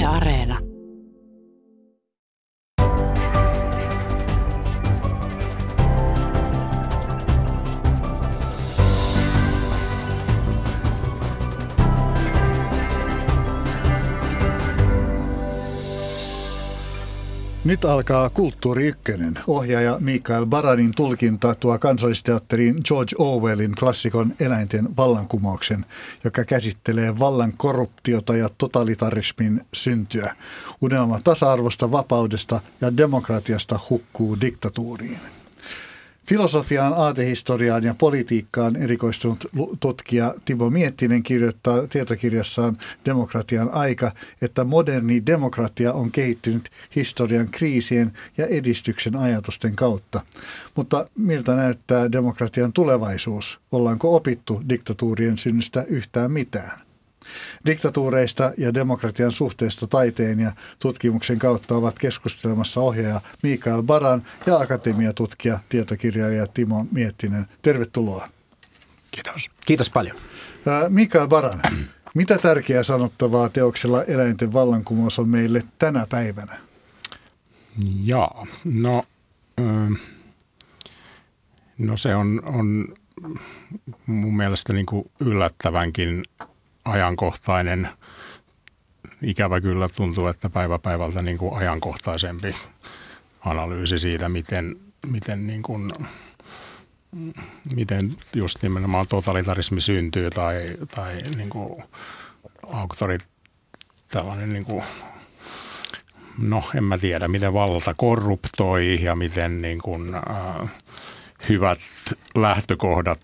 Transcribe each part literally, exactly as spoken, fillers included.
Areena. Nyt alkaa Kulttuuri Ykkönen. Ohjaaja Mikael Baranin tulkinta tuo Kansallisteatteriin George Orwellin klassikon Eläinten vallankumouksen, joka käsittelee vallan korruptiota ja totalitarismin syntyä. Unelma tasa-arvosta, vapaudesta ja demokratiasta hukkuu diktatuuriin. Filosofiaan, aatehistoriaan ja politiikkaan erikoistunut tutkija Timo Miettinen kirjoittaa tietokirjassaan Demokratian aika, että moderni demokratia on kehittynyt historian kriisien ja edistyksen ajatusten kautta. Mutta miltä näyttää demokratian tulevaisuus? Ollaanko opittu diktatuurien synnystä yhtään mitään? Diktatuureista ja demokratian suhteesta taiteen ja tutkimuksen kautta ovat keskustelemassa ohjaaja Mikael Baran ja akatemiatutkija, tietokirjailija Timo Miettinen. Tervetuloa. Kiitos. Kiitos paljon. Mikael Baran, mitä tärkeää sanottavaa teoksella Eläinten vallankumous on meille tänä päivänä? Jaa, no, no se on, on mun mielestä niin kuin yllättävänkin ajankohtainen. Ikävä kyllä tuntuu, että päivä päivältä niin kuin ajankohtaisempi analyysi siitä, miten, miten, niin kuin, miten just nimenomaan totalitarismi syntyy tai, tai niin kuin auktorit, tällainen, niin kuin, no en mä tiedä, miten valta korruptoi ja miten niin kuin, äh, hyvät lähtökohdat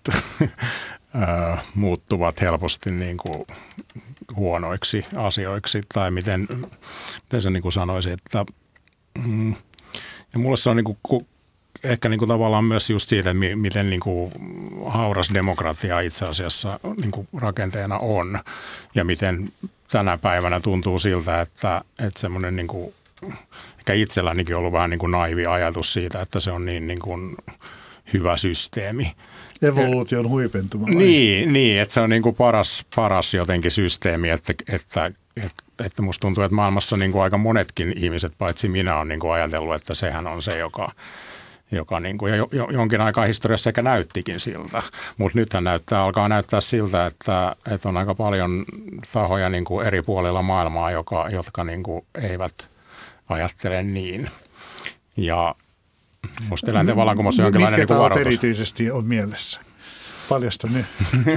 muuttuvat helposti niin kuin huonoiksi asioiksi, tai miten, miten se niin kuin sanoisi, että mm, ja mulle se on niin kuin, ehkä niin kuin tavallaan myös just siitä, miten niin kuin hauras demokratia itse asiassa niin kuin rakenteena on, ja miten tänä päivänä tuntuu siltä, että, että semmoinen niin kuin, ehkä itsellänikin on ollut vähän niin kuin naivi ajatus siitä, että se on niin, niin kuin hyvä systeemi. Evoluution huipentuma. Niin, niin, että se on niin kuin paras, paras jotenkin systeemi, että, että, että, että musta tuntuu, että maailmassa niin kuin aika monetkin ihmiset, paitsi minä, on niin kuin ajatellut, että sehän on se, joka, joka niin kuin, ja jo, jonkin aikaa historiassa ehkä näyttikin siltä. Mutta nythän näyttää, alkaa näyttää siltä, että, että on aika paljon tahoja niin kuin eri puolilla maailmaa, joka, jotka niin kuin eivät ajattele niin. Ja musta Eläinten vallankumous on jonkinlainen niin kuin varoitus. Mitkä erityisesti on mielessä? Paljasta nyt.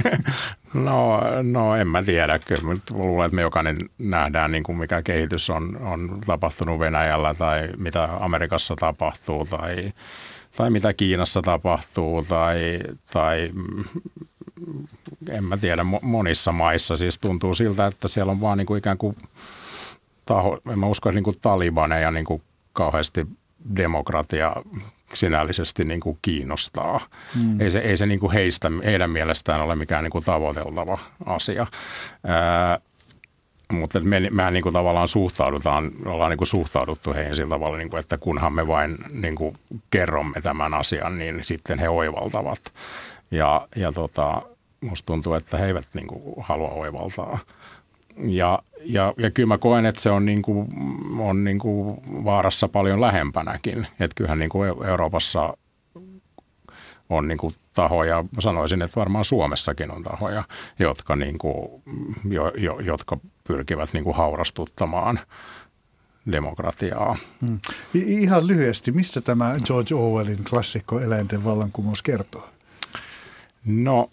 no, no en mä tiedä. Kyllä mä luulen, että me jokainen nähdään, niin kuin mikä kehitys on, on tapahtunut Venäjällä tai mitä Amerikassa tapahtuu tai, tai mitä Kiinassa tapahtuu tai, tai en mä tiedä, monissa maissa siis tuntuu siltä, että siellä on vaan niin kuin ikään kuin taho, en mä usko, että niin kuin talibaneja niin kuin kauheasti demokratia sinällisesti niin kuin kiinnostaa. Mm. Ei se, ei se niin kuin heistä, heidän mielestään ole mikään niin kuin tavoiteltava asia. Ää, mutta me, mehän niin kuin tavallaan suhtaudutaan, ollaan niin kuin suhtauduttu heihin sillä tavalla, niin kuin, että kunhan me vain niin kuin kerromme tämän asian, niin sitten he oivaltavat. Ja, ja tota, musta tuntuu, että he eivät niin kuin halua oivaltaa. Ja, ja, ja kyllä mä koen, että se on, niin kuin, on niin kuin vaarassa paljon lähempänäkin. Että kyllähän niin kuin Euroopassa on niin kuin tahoja, sanoisin, että varmaan Suomessakin on tahoja, jotka, niin kuin, jo, jo, jotka pyrkivät niin kuin haurastuttamaan demokratiaa. Hmm. Ihan lyhyesti, mistä tämä George Orwellin klassikko Eläinten vallankumous kertoo? No,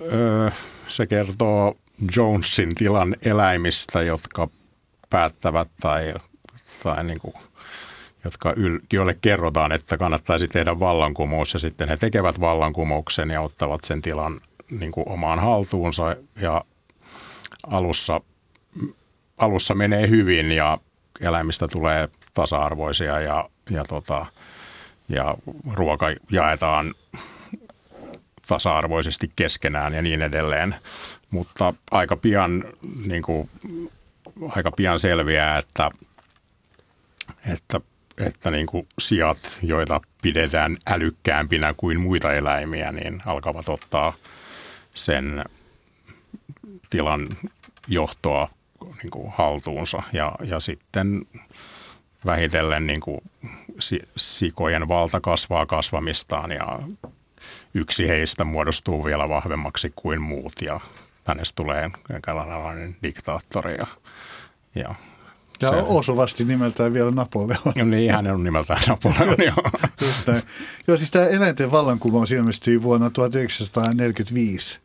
se kertoo Jonesin tilan eläimistä, jotka päättävät tai, tai niin kuin, jotka yl, joille kerrotaan, että kannattaisi tehdä vallankumous ja sitten he tekevät vallankumouksen ja ottavat sen tilan niin kuin omaan haltuunsa ja alussa, alussa menee hyvin ja eläimistä tulee tasa-arvoisia ja, ja, tota, ja ruoka jaetaan tasa-arvoisesti keskenään ja niin edelleen. Mutta aika pian, niin kuin, aika pian selviää, että, että, että niin kuin siat, joita pidetään älykkäämpinä kuin muita eläimiä, niin alkavat ottaa sen tilan johtoa niin kuin haltuunsa ja, ja sitten vähitellen niin kuin sikojen valta kasvaa kasvamistaan ja yksi heistä muodostuu vielä vahvemmaksi kuin muut ja hänestä tulee tällainen diktaattori. Ja, ja, ja se, osuvasti nimeltään vielä Napoleon. Niin, hän on nimeltään Napoleon, joo. Joo, siis tämä eläinten vallankumous ilmestyi vuonna tuhatyhdeksänsataaneljäkymmentäviisi.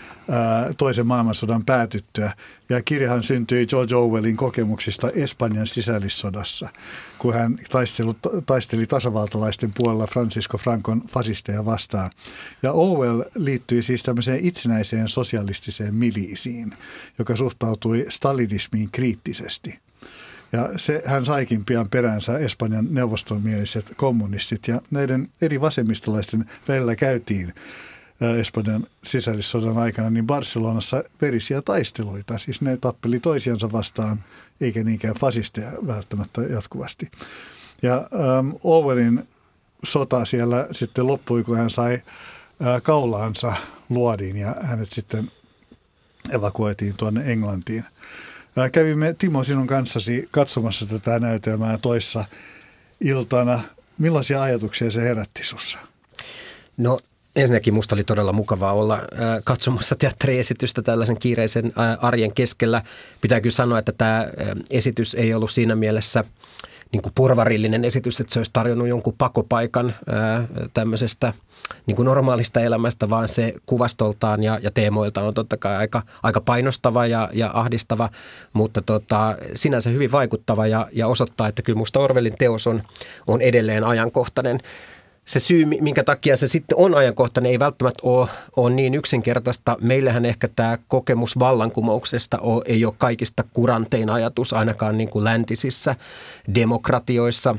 Toisen maailmansodan päätyttyä. Ja kirjahan syntyi George Orwellin kokemuksista Espanjan sisällissodassa, kun hän taisteli, taisteli tasavaltalaisten puolella Francisco Francon fasisteja vastaan. Ja Orwell liittyi siis tämmöiseen itsenäiseen sosialistiseen miliisiin, joka suhtautui stalinismiin kriittisesti. Ja se, hän saikin pian peränsä Espanjan neuvostonmieliset kommunistit ja näiden eri vasemmistolaisten välillä käytiin Espanjan sisällissodan aikana, niin Barcelonassa verisiä taisteluita. Siis ne tappeli toisiansa vastaan, eikä niinkään fasisteja välttämättä jatkuvasti. Ja ähm, Orwellin sota siellä sitten loppui, kun hän sai äh, kaulaansa luodiin ja hänet sitten evakuoitiin tuonne Englantiin. Äh, kävimme Timo sinun kanssasi katsomassa tätä näytelmää toissa iltana. Millaisia ajatuksia se herätti sussa? No, ensinnäkin musta oli todella mukavaa olla katsomassa teatteriesitystä tällaisen kiireisen arjen keskellä. Pitää kyllä sanoa, että tämä esitys ei ollut siinä mielessä niin kuin porvarillinen esitys, että se olisi tarjonnut jonkun pakopaikan tämmöisestä niin kuin normaalista elämästä, vaan se kuvastoltaan ja, ja teemoiltaan on totta kai aika, aika painostava ja, ja ahdistava, mutta tota, sinänsä hyvin vaikuttava ja, ja osoittaa, että kyllä musta Orwellin teos on, on edelleen ajankohtainen. Se syy, minkä takia se sitten on ajankohtainen, ei välttämättä ole, ole niin yksinkertaista. Meillähän ehkä tämä kokemus vallankumouksesta on, ei ole kaikista kurantein ajatus, ainakaan niin kuin läntisissä demokratioissa.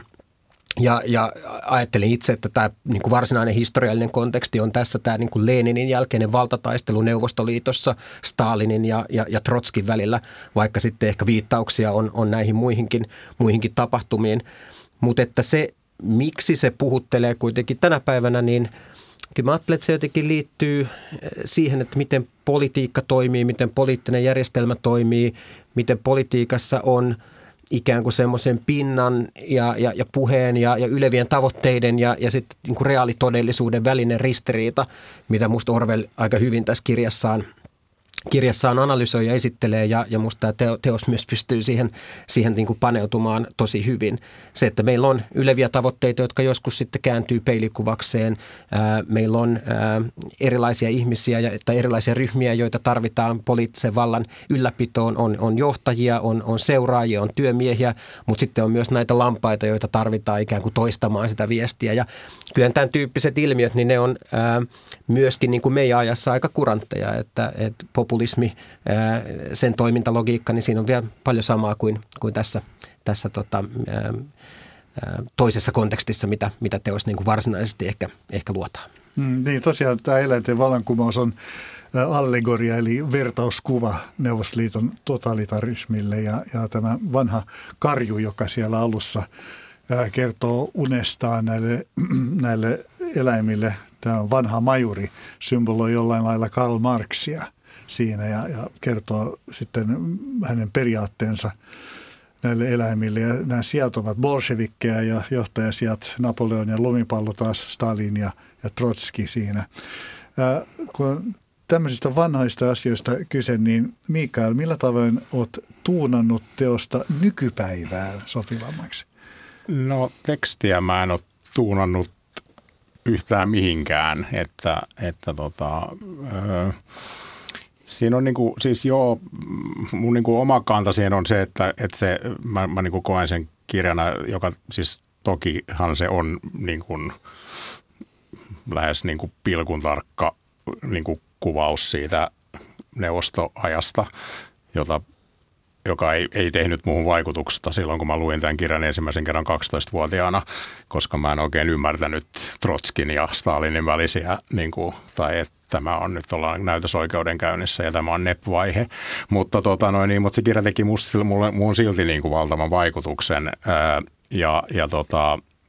Ja, ja ajattelin itse, että tämä niin kuin varsinainen historiallinen konteksti on tässä tämä niin kuin Leninin jälkeinen valtataistelu Neuvostoliitossa Stalinin ja, ja, ja Trotskin välillä, vaikka sitten ehkä viittauksia on, on näihin muihinkin, muihinkin tapahtumiin. Mutta että se, miksi se puhuttelee kuitenkin tänä päivänä, niin kyllä mä ajattelen, että se jotenkin liittyy siihen, että miten politiikka toimii, miten poliittinen järjestelmä toimii, miten politiikassa on ikään kuin semmoisen pinnan ja, ja, ja puheen ja, ja ylevien tavoitteiden ja, ja sitten niin kuin reaalitodellisuuden välinen ristiriita, mitä musta Orwell aika hyvin tässä kirjassaan kirjassaan analysoi ja esittelee ja, ja musta tämä teo, teos myös pystyy siihen, siihen niin kuin paneutumaan tosi hyvin. Se, että meillä on yleviä tavoitteita, jotka joskus sitten kääntyy peilikuvakseen. Ää, meillä on ää, erilaisia ihmisiä ja, tai erilaisia ryhmiä, joita tarvitaan poliittisen vallan ylläpitoon. On, on johtajia, on, on seuraajia, on työmiehiä, mutta sitten on myös näitä lampaita, joita tarvitaan ikään kuin toistamaan sitä viestiä. Ja kyllä tämän tyyppiset ilmiöt, niin ne on ää, myöskin niin kuin meidän ajassa aika kurantteja, että, että populismi, sen toimintalogiikka, niin siinä on vielä paljon samaa kuin, kuin tässä, tässä tota, ää, toisessa kontekstissa, mitä, mitä teos niin kuin varsinaisesti ehkä, ehkä luotaan. Mm, niin tosiaan tämä eläinten vallankumous on allegoria eli vertauskuva Neuvostoliiton totalitarismille ja, ja tämä vanha karju, joka siellä alussa ää, kertoo unestaan näille, näille eläimille. Tämä on vanha majuri, symboloi jollain lailla Karl Marxia siinä ja, ja kertoo sitten hänen periaatteensa näille eläimille. Ja nämä sijat ovat bolshevikkeja ja johtajasijat Napoleon ja lumipallo taas Stalin ja, ja Trotski siinä. Ää, kun tämmöisistä vanhoista asioista kyse, niin Mikael, millä tavoin olet tuunannut teosta nykypäivään sopivammaksi? No tekstiä mä en ole tuunannut yhtään mihinkään, että, että tota, öö, siinä on niinku, siis joo, mun niinku oma kanta siihen on se, että, että se, mä, mä niinku koen sen kirjana, joka siis tokihan se on niinku, lähes niinku pilkun tarkka niinku kuvaus siitä neuvostoajasta, jota joka ei, ei tehnyt muuhun vaikutuksesta silloin, kun mä luin tämän kirjan ensimmäisen kerran kaksitoistavuotiaana, koska mä en oikein ymmärtänyt Trotskin ja Stalinin välisiä, niin kuin, tai että tämä on nyt ollaan näytösoikeudenkäynnissä ja tämä on N E P-vaihe. Mutta, tota, noin, niin, mutta se kirja teki musta, mulle, muun silti niin kuin valtavan vaikutuksen ää, ja, ja tota,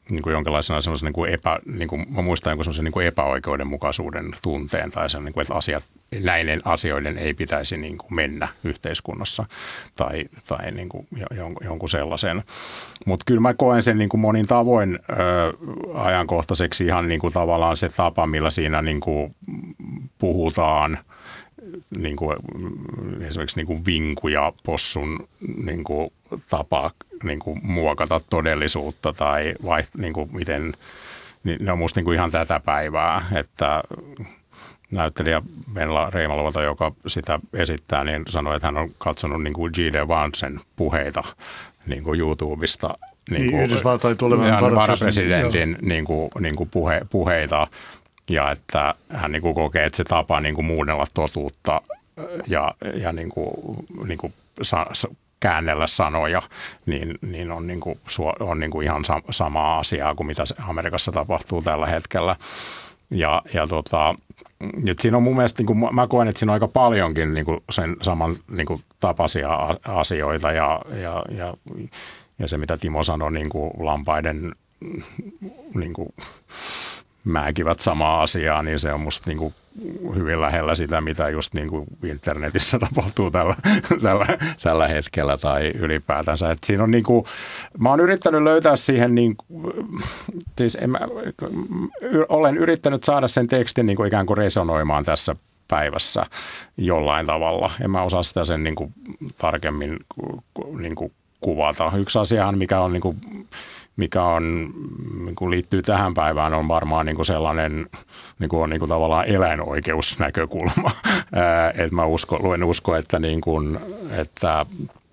niin kuin jonkinlaisena semmoisen niin kuin epä, niin kuin, mä muistan jonkun semmoisen niin kuin epäoikeudenmukaisuuden tunteen tai sen, niin kuin, että asiat, näiden asioiden ei pitäisi niin kuin mennä yhteiskunnassa tai, tai niin kuin jonkun sellaisen. Mutta kyllä mä koen sen niin kuin monin tavoin ö, ajankohtaiseksi ihan niin kuin tavallaan se tapa, millä siinä niin kuin puhutaan niin kuin, esimerkiksi niin kuin vinku ja possun niin kuin tapa niin kuin muokata todellisuutta tai vai, niin kuin miten, niin ne on musta niin kuin ihan tätä päivää, että näyttelijä Venla Reimalovalta, joka sitä esittää, niin sanoi, että hän on katsonut niin kuin G D Vancen puheita niin kuin YouTubesta. Niin, niin Yhdysvaltain tulevan varapresidentin niin kuin, niin kuin puhe, puheita. Ja että hän niin kuin kokee, että se tapa niin kuin muunnella totuutta ja, ja niin kuin, niin kuin sa, käännellä sanoja, niin, niin on, niin kuin, on niin kuin ihan sa, samaa asiaa kuin mitä Amerikassa tapahtuu tällä hetkellä. Ja, ja tota, että siinä on mun mielestä, niin kuin, mä koen, että siinä on aika paljonkin niin kuin sen saman niin kuin tapaisia asioita ja, ja, ja, ja se, mitä Timo sanoi, niin kuin lampaiden niin kuin määkivät samaa asiaa, niin se on musta niin kuin hyvin lähellä sitä, mitä just niin kuin internetissä tapahtuu tällä, tällä, tällä hetkellä tai ylipäätänsä. Et siinä on niin kuin, mä oon yrittänyt löytää siihen, niin kuin, siis en mä, olen yrittänyt saada sen tekstin niin kuin ikään kuin resonoimaan tässä päivässä jollain tavalla. En mä osaa sitä sen niin kuin tarkemmin niin kuin kuvata. Yksi asiahan, mikä on niin kuin mikä on, niin kuin liittyy tähän päivään, on varmaan niin kuin sellainen niin kuin on niin kuin tavallaan eläinoikeusnäkökulma. Että mä usko, luen usko, että, niin kuin, että,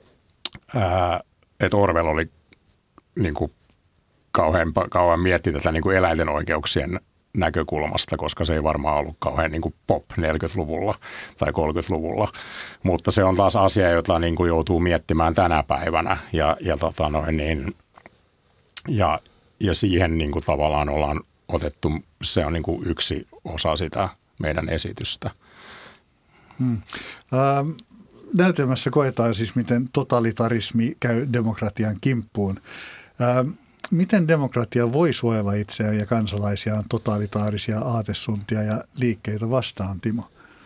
ää, että Orwell oli niin kuin kauhean, kauan mietti tätä niin kuin eläinten oikeuksien näkökulmasta, koska se ei varmaan ollut kauhean niin kuin pop neljäkymmentäluvulla tai kolmekymmentäluvulla. Mutta se on taas asia, jota niin kuin joutuu miettimään tänä päivänä ja, ja tota noin niin, Ja, ja siihen niin kuin tavallaan ollaan otettu, se on niin kuin yksi osa sitä meidän esitystä. Hmm. Ähm, näytelmässä koetaan siis, miten totalitarismi käy demokratian kimppuun. Ähm, miten demokratia voi suojella itseään ja kansalaisiaan totalitaarisia aatesuntia ja liikkeitä vastaan, Timo?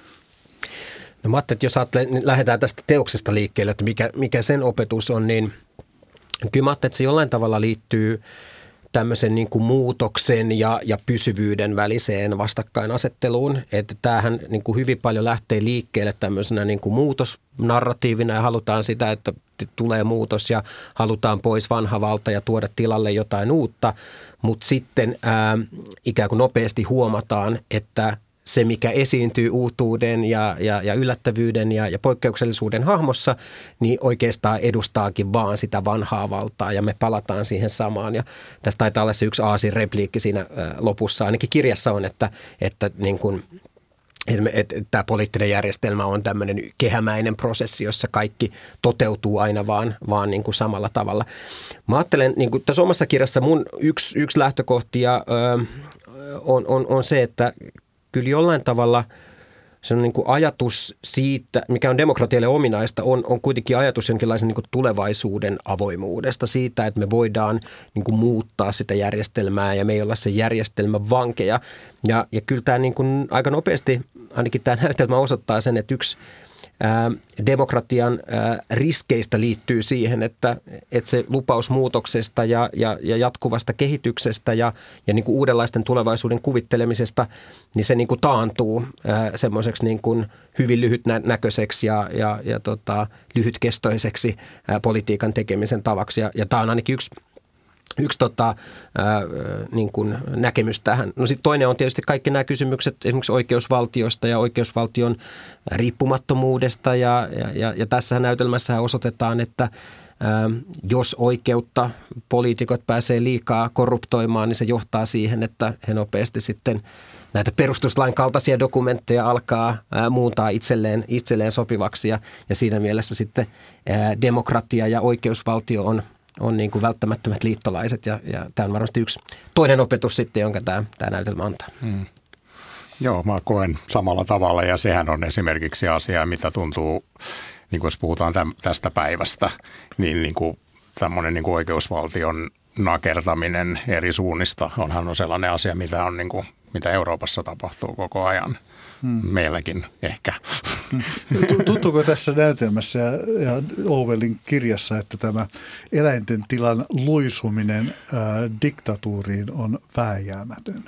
No mä ajattelin, että jos ajattelee, niin lähdetään tästä teoksesta liikkeelle, että mikä, mikä sen opetus on, niin kyllä mä ajattelin, että se jollain tavalla liittyy tämmöisen niin kuin muutoksen ja, ja pysyvyyden väliseen vastakkainasetteluun. Että tämähän niin kuin hyvin paljon lähtee liikkeelle tämmöisenä niin kuin muutosnarratiivina ja halutaan sitä, että tulee muutos ja halutaan pois vanha valta ja tuoda tilalle jotain uutta. Mutta sitten ää, ikään kuin nopeasti huomataan, että se, mikä esiintyy uutuuden ja, ja, ja yllättävyyden ja, ja poikkeuksellisuuden hahmossa, niin oikeastaan edustaakin vaan sitä vanhaa valtaa ja me palataan siihen samaan. Ja tästä taitaa olla se yksi aasin repliikki siinä ä, lopussa, ainakin kirjassa on, että, että niin kuin, että, että tämä poliittinen järjestelmä on tämmöinen kehämäinen prosessi, jossa kaikki toteutuu aina vaan, vaan niin kuin samalla tavalla. Mä ajattelen, niin kuin tässä omassa kirjassa mun yksi, yksi lähtökohtia ö, on, on, on se, että kyllä jollain tavalla se on niin kuin ajatus siitä, mikä on demokratialle ominaista, on, on kuitenkin ajatus jonkinlaisen niin kuin tulevaisuuden avoimuudesta, siitä, että me voidaan niin kuin muuttaa sitä järjestelmää ja me ei olla se järjestelmän vankeja. Ja, ja kyllä tämä niin kuin aika nopeasti, ainakin tämä näytelmä osoittaa sen, että yksi ää, demokratian ää, riskeistä liittyy siihen, että, että se lupaus muutoksesta ja, ja, ja jatkuvasta kehityksestä ja, ja niin kuin uudenlaisten tulevaisuuden kuvittelemisesta, niin se niin kuin taantuu ää, semmoiseksi niin kuin hyvin lyhytnäköiseksi ja, ja, ja tota, lyhytkestoiseksi ää, politiikan tekemisen tavaksi. Ja, ja tämä on ainakin yksi Yksi tota, ää, niin kuin näkemys tähän. No sitten toinen on tietysti kaikki nämä kysymykset esimerkiksi oikeusvaltiosta ja oikeusvaltion riippumattomuudesta. Ja, ja, ja tässä näytelmässä osoitetaan, että ää, jos oikeutta poliitikot pääsee liikaa korruptoimaan, niin se johtaa siihen, että he nopeasti sitten näitä perustuslain kaltaisia dokumentteja alkaa ää, muuntaa itselleen, itselleen sopivaksi. Ja, ja siinä mielessä sitten ää, demokratia ja oikeusvaltio on on niin kuin välttämättömät liittolaiset ja, ja tämä on varmasti yksi toinen opetus sitten, jonka tämä, tämä näytelmä antaa. Hmm. Joo, mä koen samalla tavalla ja sehän on esimerkiksi asia, mitä tuntuu, niin kuin jos puhutaan täm, tästä päivästä, niin, niin kuin tämmöinen niin kuin oikeusvaltion nakertaminen eri suunnista onhan on sellainen asia, mitä, on niin kuin, mitä Euroopassa tapahtuu koko ajan. Hmm. Meilläkin ehkä. Tuntuuko tässä näytelmässä ja, ja Orwellin kirjassa, että tämä eläinten tilan luisuminen ää, diktatuuriin on vääjäämätön?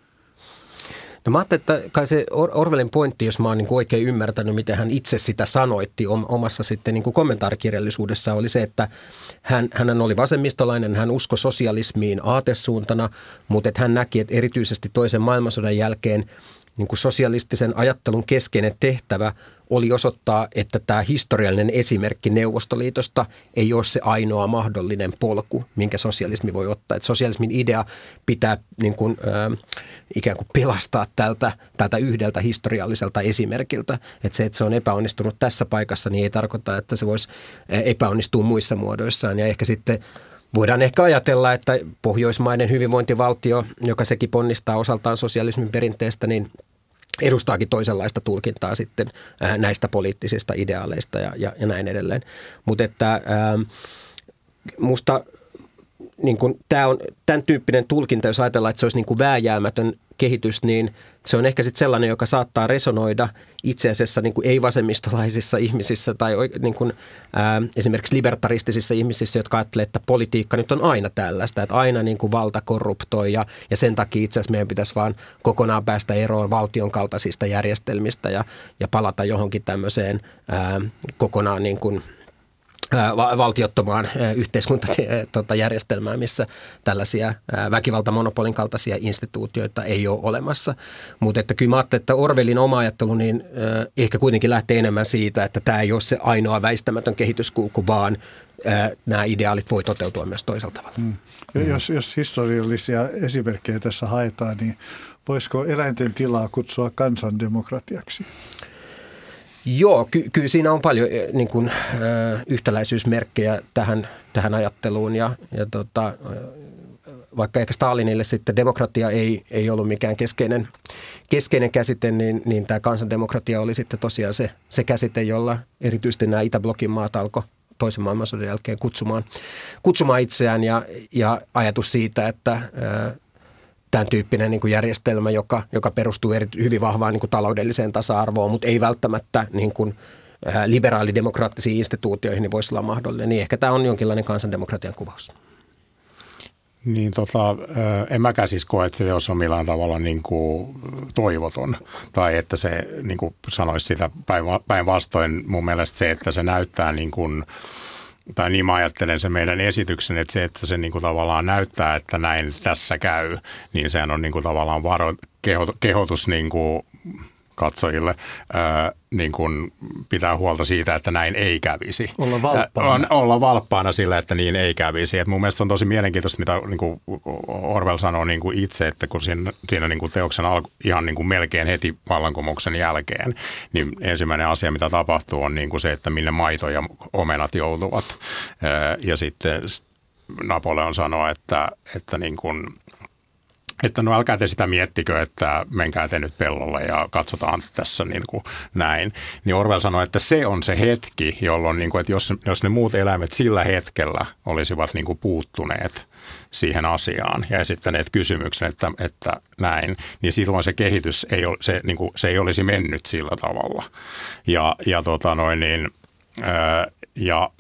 No mä ajattelin, että kai se Orwellin pointti, jos mä oon niin kuin oikein ymmärtänyt, miten hän itse sitä sanoitti omassa sitten niin kuin kommentaarikirjallisuudessa, oli se, että hän, hän oli vasemmistolainen, hän uskoi sosialismiin aatesuuntana, mutta että hän näki, että erityisesti toisen maailmansodan jälkeen niin kuin sosialistisen ajattelun keskeinen tehtävä oli osoittaa, että tämä historiallinen esimerkki Neuvostoliitosta ei ole se ainoa mahdollinen polku, minkä sosialismi voi ottaa. Että sosialismin idea pitää niin kuin, äh, ikään kuin pelastaa tältä, tältä yhdeltä historialliselta esimerkiltä. Että se, että se on epäonnistunut tässä paikassa, niin ei tarkoita, että se voisi epäonnistua muissa muodoissaan. Ja ehkä sitten voidaan ehkä ajatella, että pohjoismainen hyvinvointivaltio, joka sekin ponnistaa osaltaan sosialismin perinteestä, niin edustaakin toisenlaista tulkintaa sitten näistä poliittisista ideaaleista ja, ja, ja näin edelleen. Mutta että ää, musta niin kun, tämä on tämän tyyppinen tulkinta, jos ajatellaan, että se olisi niin kuin vääjäämätön kehitys, niin se on ehkä sitten sellainen, joka saattaa resonoida itse asiassa niin kuin ei-vasemmistolaisissa ihmisissä tai niin kuin, ää, esimerkiksi libertaristisissa ihmisissä, jotka ajattelee, että politiikka nyt on aina tällaista, että aina niin kuin valta korruptoi ja, ja sen takia itse asiassa meidän pitäisi vaan kokonaan päästä eroon valtion kaltaisista järjestelmistä ja, ja palata johonkin tämmöiseen ää, kokonaan niin kuin valtiottomaan yhteiskuntajärjestelmään, missä tällaisia väkivaltamonopolin kaltaisia instituutioita ei ole olemassa. Mutta että kyllä mä ajattelin, että Orwellin oma ajattelu niin ehkä kuitenkin lähtee enemmän siitä, että tämä ei ole se ainoa väistämätön kehityskulku, vaan nämä ideaalit voi toteutua myös toisella tavalla. Hmm. Jos, jos historiallisia esimerkkejä tässä haetaan, niin voisiko eläinten tilaa kutsua kansandemokratiaksi? Joo, ky- kyllä siinä on paljon niin kuin, ö, yhtäläisyysmerkkejä tähän, tähän ajatteluun ja, ja tota, vaikka ehkä Stalinille sitten demokratia ei, ei ollut mikään keskeinen, keskeinen käsite, niin, niin tämä kansandemokratia oli sitten tosiaan se, se käsite, jolla erityisesti nämä Itäblokin maat alkoi toisen maailmansodan jälkeen kutsumaan, kutsumaan itseään ja, ja ajatus siitä, että ö, tämän tyyppinen niin kuin järjestelmä, joka, joka perustuu eri, hyvin vahvaan niin kuin taloudelliseen tasa-arvoon, mutta ei välttämättä niin kuin, ää, liberaalidemokraattisiin instituutioihin, niin voisi olla mahdollinen. Niin ehkä tämä on jonkinlainen kansandemokratian kuvaus. Niin tota, en mäkään siis koe, että se olisi millään tavalla niin kuin toivoton tai että se niin kuin sanoisi sitä päinvastoin. Mun mielestä se, että se näyttää niin kuin tai niin mä ajattelen sen meidän esityksen, että se, että se niin kuin tavallaan näyttää, että näin tässä käy, niin sehän on niin kuin tavallaan varo, kehotus niin kuin katsojille ää, niin kuin pitää huolta siitä, että näin ei kävisi. Olla valppaana. On, olla valppaana sillä, että niin ei kävisi. Et mun mielestä on tosi mielenkiintoista, mitä niin kuin Orwell sanoo niin kuin itse, että kun siinä, siinä niin kuin teoksen alku, ihan niin kuin melkein heti vallankumouksen jälkeen, niin ensimmäinen asia, mitä tapahtuu, on niin kuin se, että minne maito ja omenat joutuvat. Ää, ja sitten Napoleon sanoo, että, että niin kuin että no älkää te sitä miettikö, että menkää te nyt pellolle ja katsotaan tässä niin kuin näin. Niin Orwell sanoi, että se on se hetki, jolloin niin kuin, että jos, jos ne muut eläimet sillä hetkellä olisivat niin kuin puuttuneet siihen asiaan ja esittäneet kysymyksen, että, että näin, niin silloin se kehitys ei, ole, se, niin kuin, se ei olisi mennyt sillä tavalla. Ja, ja, tota noin, niin, ää, ja,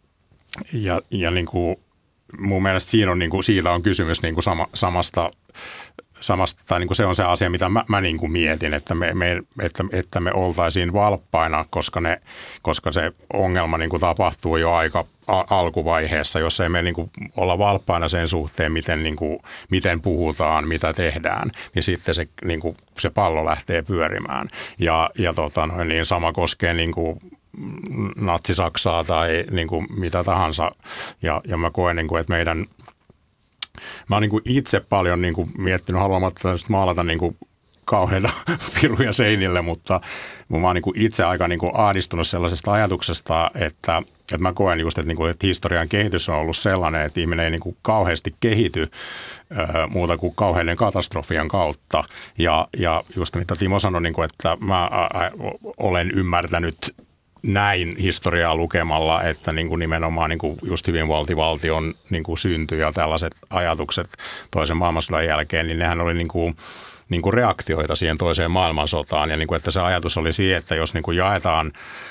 ja, ja niin kuin mun mielestä siinä on, niin kuin, siitä on kysymys niin kuin sama, samasta, samasta, tai niin kuin se on se asia, mitä mä, mä niin kuin mietin, että me, me, että, että me oltaisiin valppaina, koska, ne, koska se ongelma niin kuin tapahtuu jo aika alkuvaiheessa, jos ei me niin kuin olla valppaina sen suhteen, miten, niin kuin, miten puhutaan, mitä tehdään, niin sitten se, niin kuin, se pallo lähtee pyörimään. Ja, ja tota, niin sama koskee niin kuin Natsi-Saksaa tai niin kuin mitä tahansa. Ja, ja mä koen, niin kuin, että meidän, mä oon niin kuin itse paljon niin kuin miettinyt, haluamatta maalata niin kuin kauheita piruja seinille, mutta mä oon niin kuin itse aika niin kuin ahdistunut sellaisesta ajatuksesta, että, että mä koen just, että, niin kuin, että historian kehitys on ollut sellainen, että ihminen ei niin kuin kauheasti kehity ää, muuta kuin kauheiden katastrofien kautta. Ja, ja just mitä Timo sanoi, niin kuin, että mä ä, olen ymmärtänyt näin historiaa lukemalla, että niin kuin nimenomaan niin kuin just hyvinvointivaltion niin kuin synty ja tällaiset ajatukset toisen maailmansodan jälkeen, niin nehän oli niin kuin, niin kuin reaktioita siihen toiseen maailmansotaan. Ja niin kuin, että se ajatus oli siihen, että jos niin kuin jaetaan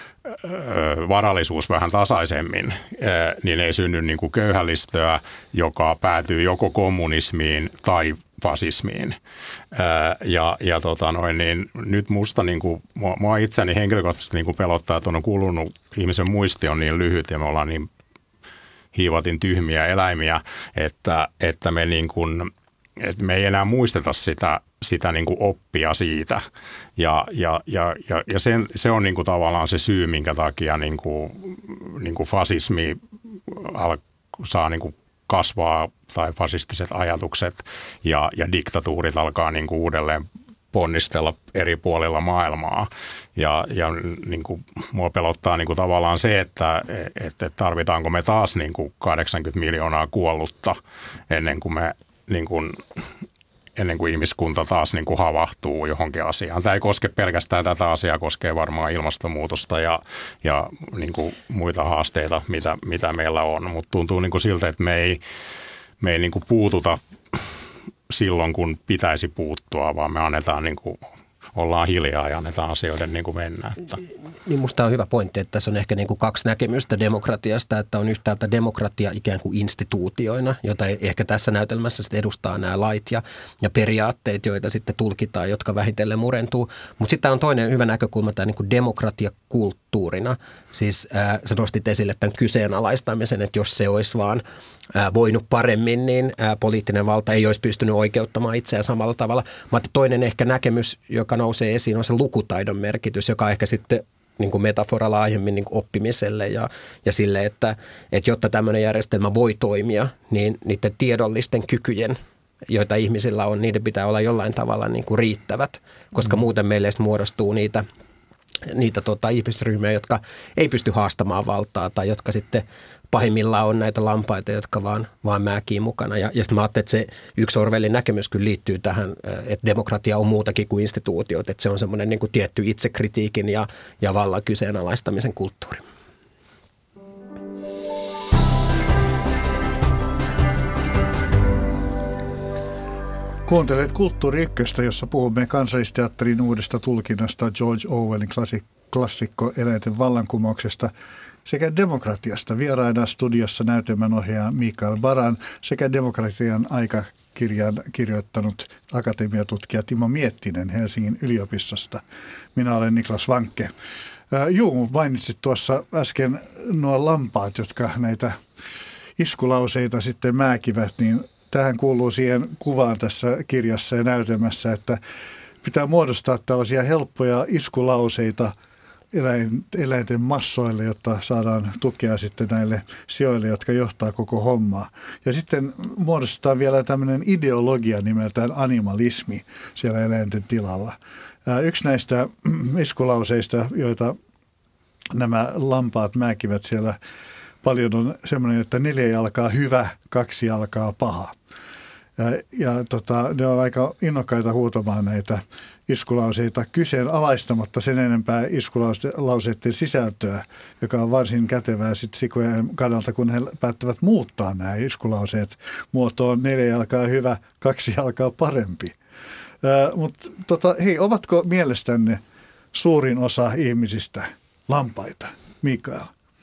varallisuus vähän tasaisemmin, niin ei synny niin kuin köyhälistöä, joka päätyy joko kommunismiin tai fasismiin. Ja, ja tota noin, niin nyt musta niin kuin, mua, mua itseäni henkilökohtaisesti niin kuin pelottaa, että on kulunut, ihmisen muisti on niin lyhyt ja me ollaan niin hiivatin tyhmiä eläimiä, että, että me, niin kuin, että me ei enää muisteta sitä, sitä niin kuin oppia siitä. Ja, ja, ja, ja, ja sen, se on niin kuin tavallaan se syy, minkä takia niin kuin, niin kuin fasismi al, saa niin kuin kasvaa tai fasistiset ajatukset ja, ja diktatuurit alkaa niin kuin uudelleen ponnistella eri puolilla maailmaa. Ja, ja niin kuin, mua pelottaa niin kuin tavallaan se, että, että tarvitaanko me taas niin kuin kahdeksankymmentä miljoonaa kuollutta ennen kuin me niin kuin, ennen kuin ihmiskunta taas niin kuin havahtuu johonkin asiaan. Tämä ei koske pelkästään tätä asiaa, koskee varmaan ilmastonmuutosta ja, ja niin kuin muita haasteita, mitä, mitä meillä on. Mutta tuntuu niin kuin siltä, että me ei, me ei niin kuin puututa silloin, kun pitäisi puuttua, vaan me annetaan niin kuin, ollaan hiljaa ja annetaan asioiden niin kuin mennä. Että. Niin musta on hyvä pointti, että tässä on ehkä niin kuin kaksi näkemystä demokratiasta, että on yhtäältä demokratia ikään kuin instituutioina, jota ehkä tässä näytelmässä sitten edustaa nämä lait ja, ja periaatteet, joita sitten tulkitaan, jotka vähitellen murentuu. Mutta sitten on toinen hyvä näkökulma, tämä niin kuin demokratia kulttuurina. Siis äh, sä nostit esille tämän kyseenalaistamisen, että jos se olisi vaan äh, voinut paremmin, niin äh, poliittinen valta ei olisi pystynyt oikeuttamaan itseään samalla tavalla. Mutta toinen ehkä näkemys, joka nousee esiin, on se lukutaidon merkitys, joka ehkä sitten niin kuin metafora laajemmin niin kuin oppimiselle ja, ja sille, että, että jotta tämmöinen järjestelmä voi toimia, niin niiden tiedollisten kykyjen, joita ihmisillä on, niiden pitää olla jollain tavalla niin kuin riittävät, koska mm. muuten meille muodostuu niitä, niitä tota, ihmisryhmiä, jotka ei pysty haastamaan valtaa tai jotka sitten pahimmillaan on näitä lampaita, jotka vaan, vaan määkii mukana. Ja, ja sitten mä ajattelin, että se yksi Orwellin näkemys kyllä liittyy tähän, että demokratia on muutakin kuin instituutiot, että se on semmoinen niin kuin tietty itsekritiikin ja, ja vallan kyseenalaistamisen kulttuuri. Kuuntelet Kulttuuri Ykköstä, jossa puhumme Kansallisteatterin uudesta tulkinnasta George Orwellin klassikko Eläinten vallankumouksesta sekä demokratiasta. Vieraina studiossa näytelmänohjaaja Mikael Baran sekä demokratian aikakirjan kirjoittanut akatemiatutkija Timo Miettinen Helsingin yliopistosta. Minä olen Niklas Vankke. Äh, juu, mainitsit tuossa äsken nuo lampaat, jotka näitä iskulauseita sitten määkivät, niin tähän kuuluu siihen kuvaan tässä kirjassa ja näytelmässä, että pitää muodostaa tällaisia helppoja iskulauseita eläinten massoille, jotta saadaan tukea sitten näille sijoille, jotka johtaa koko hommaa. Ja sitten muodostetaan vielä tämmöinen ideologia nimeltään animalismi siellä eläinten tilalla. Yksi näistä iskulauseista, joita nämä lampaat määkivät siellä paljon, on semmoinen, että neljä jalkaa hyvä, kaksi jalkaa paha. Ja, ja tota, ne on aika innokkaita huutamaan näitä iskulauseita kyseenalaistamatta sen enempää iskulauseiden sisältöä, joka on varsin kätevää sitten sikojen kannalta, kun he päättävät muuttaa nämä iskulauseet muotoon neljä jalkaa hyvä, kaksi jalkaa parempi. Mutta tota, hei, ovatko mielestänne suurin osa ihmisistä lampaita, Mikael?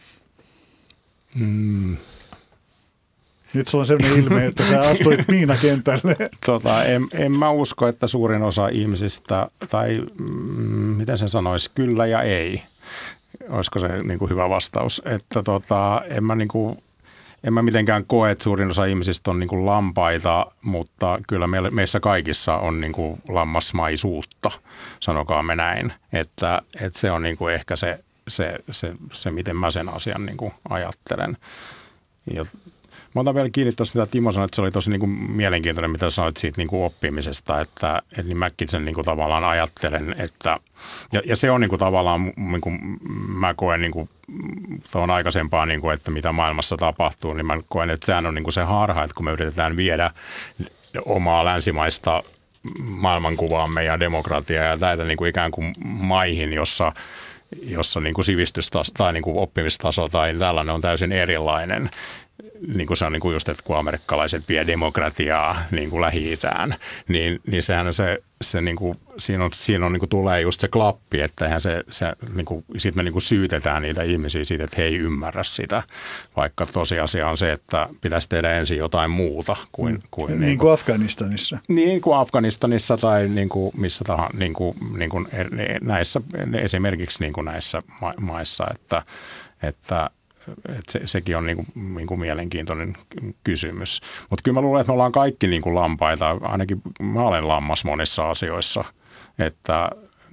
Mm. Nyt se on sellainen ilme, että sä astuit miinakentälle. Tota, en, en mä usko, että suurin osa ihmisistä, tai mm, miten sen sanoisi, kyllä ja ei. Olisiko se niin kuin hyvä vastaus? Että tota, en, mä, niin kuin, en mä mitenkään koe, että suurin osa ihmisistä on niin kuin lampaita, mutta kyllä me, meissä kaikissa on niin kuin lammasmaisuutta, sanokaamme näin. Että, että se on niin kuin ehkä se, se, se, se, miten mä sen asian niin kuin ajattelen. Ja mä otan vielä kiinni tuossa, mitä Timo sanoi, että se oli tosi niin kuin mielenkiintoinen, mitä sanoit siitä niin kuin oppimisesta, että, että niin mäkin sen niin kuin tavallaan ajattelen, että ja, ja se on niin kuin tavallaan, niin kuin mä koen niin kuin tuohon aikaisempaan, niin kuin, että mitä maailmassa tapahtuu, niin mä koen, että sehän on niin kuin se harha, että kun me yritetään viedä omaa länsimaista maailmankuvaamme ja demokratiaa ja näitä niin kuin ikään kuin maihin, jossa jossa niin kuin sivistystaso tai niin kuin oppimistaso tai tällainen on täysin erilainen. Niin kuin se on niin kuin just, että kun amerikkalaiset vie demokratiaa niin kuin Lähi-Itään, niin, niin sehän on se, se niin kuin, siinä, on, siinä on niin kuin tulee just se klappi, että eihän se, se niin kuin, sit me niin kuin syytetään niitä ihmisiä siitä, että he ei ymmärrä sitä, vaikka tosiasia on se, että pitäisi tehdä ensin jotain muuta kuin... Mm. kuin niin, niin kuin Afganistanissa. Niin kuin Afganistanissa tai niin kuin missä tahansa, niin kuin, niin kuin näissä, esimerkiksi niin kuin näissä ma- maissa, että, että että se, sekin on niinku, niinku mielenkiintoinen kysymys. Mutta kyllä mä luulen, että me ollaan kaikki niinku lampaita, ainakin mä olen lammas monissa asioissa. Että,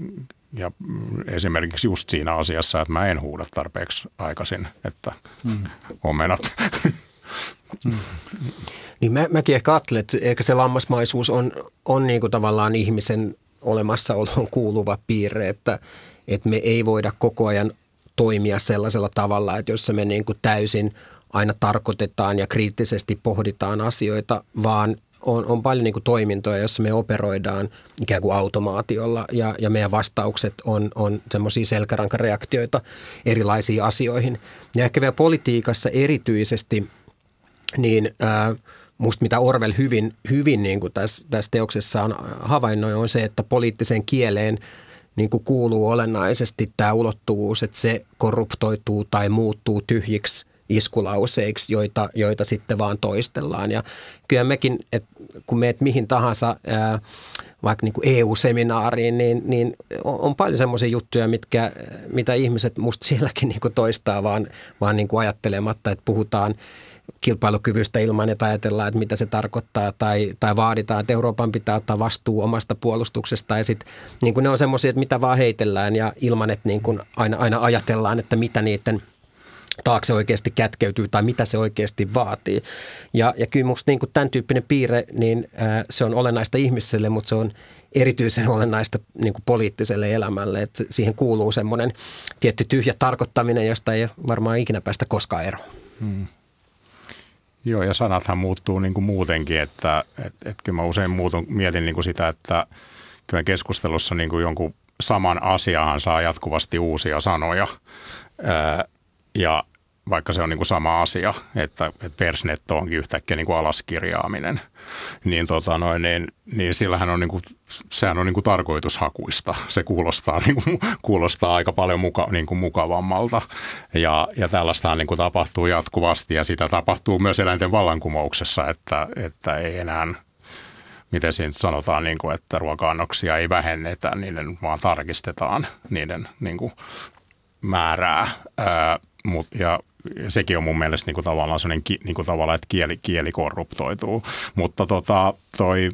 ja esimerkiksi just siinä asiassa, että mä en huuda tarpeeksi aikaisin, että mm. omenat. Mm. Niin mä, mäkin ehkä ajattelen, että ehkä se lammasmaisuus on, on niinku tavallaan ihmisen olemassaoloon kuuluva piirre, että, että me ei voida koko ajan toimia sellaisella tavalla, että jossa me niin kuin täysin aina tarkoitetaan ja kriittisesti pohditaan asioita, vaan on, on paljon niin kuin toimintoja, joissa me operoidaan ikään kuin automaatiolla ja, ja meidän vastaukset on, on semmoisia selkärankareaktioita erilaisiin asioihin. Ja ehkä vielä politiikassa erityisesti, niin ää, musta mitä Orwell hyvin, hyvin niin kuin tässä, tässä teoksessaan havainnoi on se, että poliittiseen kieleen niin kuin kuuluu olennaisesti tämä ulottuvuus, että se korruptoituu tai muuttuu tyhjiksi iskulauseiksi, joita, joita sitten vaan toistellaan. Ja kyllä mekin, että kun meet mihin tahansa, ää, vaikka niin kuin E U-seminaariin, niin, niin on paljon semmoisia juttuja, mitkä, mitä ihmiset musta sielläkin niin kuin toistaa, vaan, vaan niin kuin ajattelematta, että puhutaan kilpailukyvystä ilman, että ajatellaan, että mitä se tarkoittaa tai, tai vaaditaan, että Euroopan pitää ottaa vastuu omasta puolustuksesta ja sitten niin kuin ne on semmoisia, että mitä vaan heitellään ja ilman, että niin kuin aina, aina ajatellaan, että mitä niiden taakse oikeasti kätkeytyy tai mitä se oikeasti vaatii. Ja, ja kyllä musta niin kuin tämän tyyppinen piirre, niin ää, se on olennaista ihmiselle, mutta se on erityisen olennaista niin kuin poliittiselle elämälle, että siihen kuuluu semmoinen tietty tyhjä tarkoittaminen, josta ei varmaan ikinä päästä koskaan eroon. Hmm. Joo, ja sanathan muuttuu niin kuin muutenkin, että et, et kyllä mä usein muutun, mietin niin kuin sitä, että kyllä keskustelussa niin kuin jonkun saman asiaan saa jatkuvasti uusia sanoja, ää, ja vaikka se on niin kuin sama asia, että, että persnetto onkin yhtäkkiä niin kuin alaskirjaaminen, niin, tota noin, niin, niin sillähän on, niin kuin, sehän on niin kuin tarkoitushakuista. Se kuulostaa, niin kuin, kuulostaa aika paljon muka, niin kuin mukavammalta. Ja, ja tällaistahan niin kuin tapahtuu jatkuvasti ja sitä tapahtuu myös eläinten vallankumouksessa, että, että ei enää, miten siinä sanotaan, niin kuin, että ruoka-annoksia ei vähennetä, niiden vaan tarkistetaan niiden niin kuin määrää. Ää, mut, ja sekin on mun mielestä niin kuin tavallaan sellainen, niin kuin tavallaan, että kieli, kieli korruptoituu. Mutta tota, toi,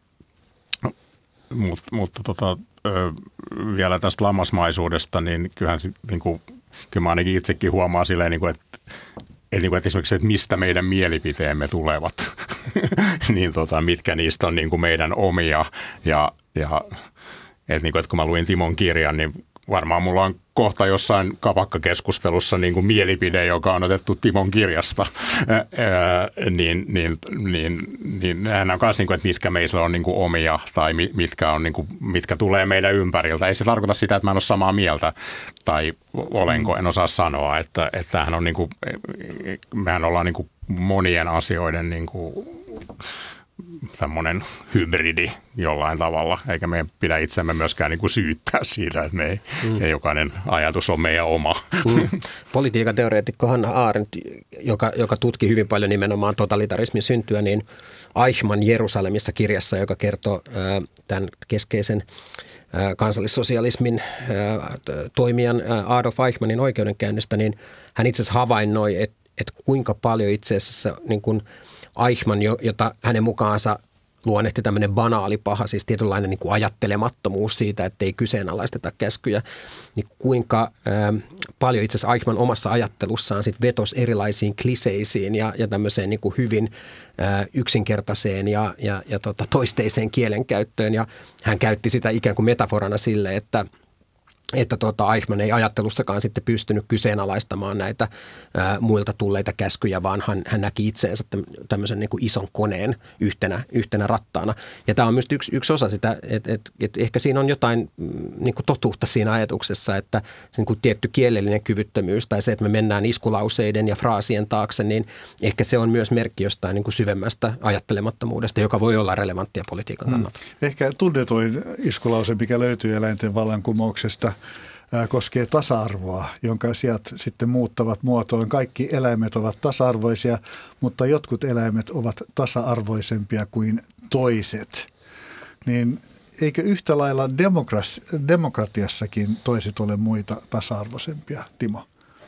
mut, mutta tota, ö, vielä tästä lammasmaisuudesta, niin kyllähän niin kuin, kyllä mä ainakin itsekin huomaan silleen, niin kuin, että, että, niin kuin, että esimerkiksi, että mistä meidän mielipiteemme tulevat, niin tota, mitkä niistä on niin kuin meidän omia. Ja, ja että, niin kuin, että kun mä luin Timon kirjan, niin varmaan mulla on kohta jossain kapakkakeskustelussa niin kuin mielipide, joka on otettu Timon kirjasta, ää, niin, niin, niin, niin nehän on myös, niin kuin, että mitkä meillä on niin kuin omia tai mitkä, on, niin kuin, mitkä tulee meidän ympäriltä. Ei se tarkoita sitä, että mä en ole samaa mieltä tai olenko, en osaa sanoa, että, että tämähän on niin kuin, mehän ollaan niin kuin monien asioiden niin kuin tämmöinen hybridi jollain tavalla, eikä meidän pidä itsemme myöskään niin kuin syyttää siitä, että me ei, mm. ja jokainen ajatus on meidän oma. Mm. Politiikan teoreetikko Hannah Arendt, joka, joka tutki hyvin paljon nimenomaan totalitarismin syntyä, niin Eichmann Jerusalemissa kirjassa, joka kertoo äh, tämän keskeisen äh, kansallissosialismin äh, toimijan äh, Adolf Eichmannin oikeudenkäynnistä, niin hän itse asiassa havainnoi, että, että kuinka paljon itse asiassa niin kuin Eichmann, jota hänen mukaansa luonnehti tämmöinen banaali paha, siis tietynlainen niin kuin ajattelemattomuus siitä, että ei kyseenalaisteta käskyjä, niin kuinka ää, paljon itse asiassa Eichmann omassa ajattelussaan sit vetosi erilaisiin kliseisiin ja, ja tämmöiseen niin kuin hyvin ää, yksinkertaiseen ja, ja, ja tota, toisteiseen kielenkäyttöön. Ja hän käytti sitä ikään kuin metaforana sille, että että tota, Eichmann ei ajattelussakaan sitten pystynyt kyseenalaistamaan näitä ää, muilta tulleita käskyjä, vaan hän, hän näki itseensä tämmöisen niin kuin ison koneen yhtenä, yhtenä rattaana. Ja tämä on myös yksi, yksi osa sitä, että et, et ehkä siinä on jotain niin kuin totuutta siinä ajatuksessa, että se niin kuin tietty kielellinen kyvyttömyys tai se, että me mennään iskulauseiden ja fraasien taakse, niin ehkä se on myös merkki jostain niin kuin syvemmästä ajattelemattomuudesta, joka voi olla relevanttia politiikan kannalta. Hmm. Ehkä tunnetuin iskulause, mikä löytyy eläinten vallankumouksesta, koskee tasa-arvoa, jonka sieltä sitten muuttavat muotoon. Kaikki eläimet ovat tasa-arvoisia, mutta jotkut eläimet ovat tasa-arvoisempia kuin toiset. Niin eikö yhtä lailla demokras- demokratiassakin toiset ole muita tasa-arvoisempia, Timo?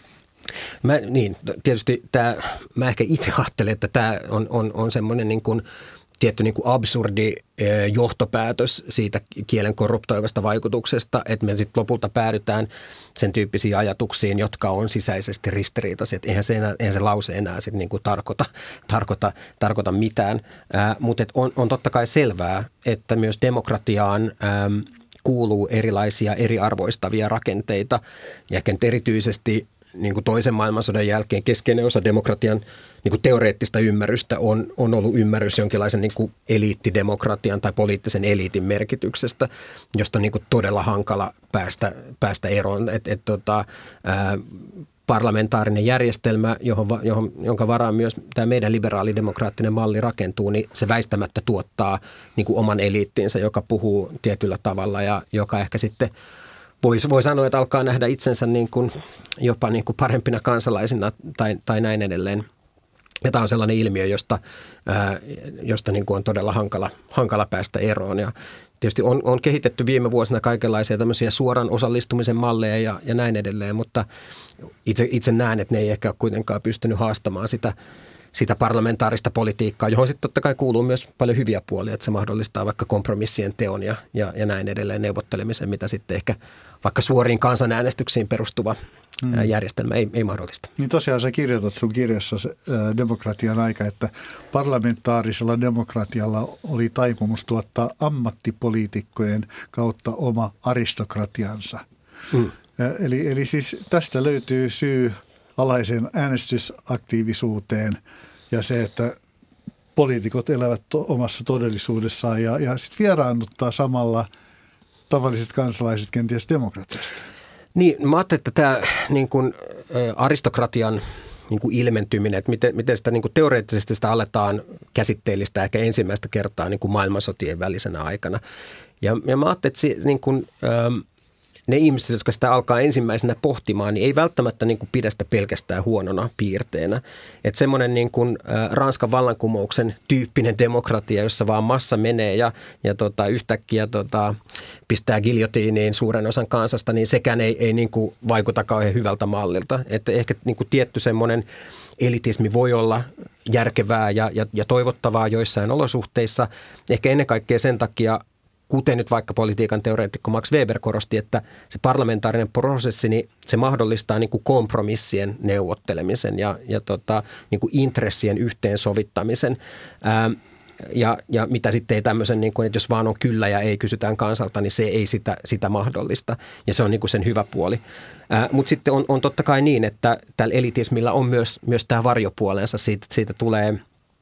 Mä, niin, tietysti tämä, mä ehkä itse ajattelen, että tämä on, on, on semmoinen niin kuin tietty niin kuin absurdi johtopäätös siitä kielen korruptoivasta vaikutuksesta, että me sitten lopulta päädytään sen tyyppisiin ajatuksiin, jotka on sisäisesti ristiriitaiset. Eihän se, enää, eihän se lause enää sit niin kuin tarkoita, tarkoita, tarkoita mitään, äh, mutta on, on totta kai selvää, että myös demokratiaan ähm, kuuluu erilaisia eriarvoistavia rakenteita ja ehkä nyt erityisesti niin kuin toisen maailmansodan jälkeen keskeinen osa demokratian niin kuin teoreettista ymmärrystä on, on ollut ymmärrys jonkinlaisen niin kuin eliittidemokratian tai poliittisen eliitin merkityksestä, josta on niin kuin todella hankala päästä, päästä eroon. Et, et, tota, ää, parlamentaarinen järjestelmä, johon, johon, jonka varaan myös tämä meidän liberaalidemokraattinen malli rakentuu, niin se väistämättä tuottaa niin kuin oman eliittinsä, joka puhuu tietyllä tavalla ja joka ehkä sitten Voi, voi sanoa, että alkaa nähdä itsensä niin kuin, jopa niin kuin parempina kansalaisina tai, tai näin edelleen. Ja tämä on sellainen ilmiö, josta, ää, josta niin kuin on todella hankala, hankala päästä eroon. Ja tietysti on, on kehitetty viime vuosina kaikenlaisia tämmöisiä suoran osallistumisen malleja ja, ja näin edelleen, mutta itse, itse näen, että ne ei ehkä ole kuitenkaan pystynyt haastamaan sitä, sitä parlamentaarista politiikkaa, johon sitten totta kai kuuluu myös paljon hyviä puolia, että se mahdollistaa vaikka kompromissien teon ja, ja, ja näin edelleen neuvottelemisen, mitä sitten ehkä vaikka suoriin kansanäänestyksiin perustuva mm. järjestelmä ei, ei mahdollista. Niin tosiaan sä kirjoitat sun kirjassa se, ää, demokratian aika, että parlamentaarisella demokratialla oli taipumus tuottaa ammattipoliitikkojen kautta oma aristokratiansa. Mm. Ää, eli, eli siis tästä löytyy syy alhaisen äänestysaktiivisuuteen ja se, että poliitikot elävät to- omassa todellisuudessaan ja, ja sitten vieraannuttaa samalla tavalliset kansalaiset kenties demokratiasta. Niin, mä ajattelin, että tämä niin kuin, ä, aristokratian niin kuin ilmentyminen, että miten, miten sitä niin kuin teoreettisesti sitä aletaan käsitteellistä ehkä ensimmäistä kertaa niin kuin maailmansotien välisenä aikana. Ja, ja mä ajattelin, että se, niin kuin, ä, ne ihmiset, jotka sitä alkaa ensimmäisenä pohtimaan, niin ei välttämättä niin kuin pidä sitä pelkästään huonona piirteenä. Että semmoinen niin kuin ä, Ranskan vallankumouksen tyyppinen demokratia, jossa vaan massa menee ja, ja tota, yhtäkkiä tota, pistää giljotiiniin suuren osan kansasta, niin sekään ei, ei niin kuin vaikuta kauhean hyvältä mallilta. Että ehkä niin kuin tietty semmoinen elitismi voi olla järkevää ja, ja, ja toivottavaa joissain olosuhteissa. Ehkä ennen kaikkea sen takia, kuten nyt vaikka politiikan teoreetikko Max Weber korosti, että se parlamentaarinen prosessi, niin se mahdollistaa niin kuin kompromissien neuvottelemisen ja, ja tota, niin kuin intressien yhteensovittamisen. Ää, ja, ja mitä sitten ei tämmöisen, niin kuin, että jos vaan on kyllä ja ei kysytään kansalta, niin se ei sitä, sitä mahdollista. Ja se on niin kuin sen hyvä puoli. Mutta sitten on, on totta kai niin, että tällä elitismillä on myös, myös tämä varjopuolensa. Siitä, siitä tulee...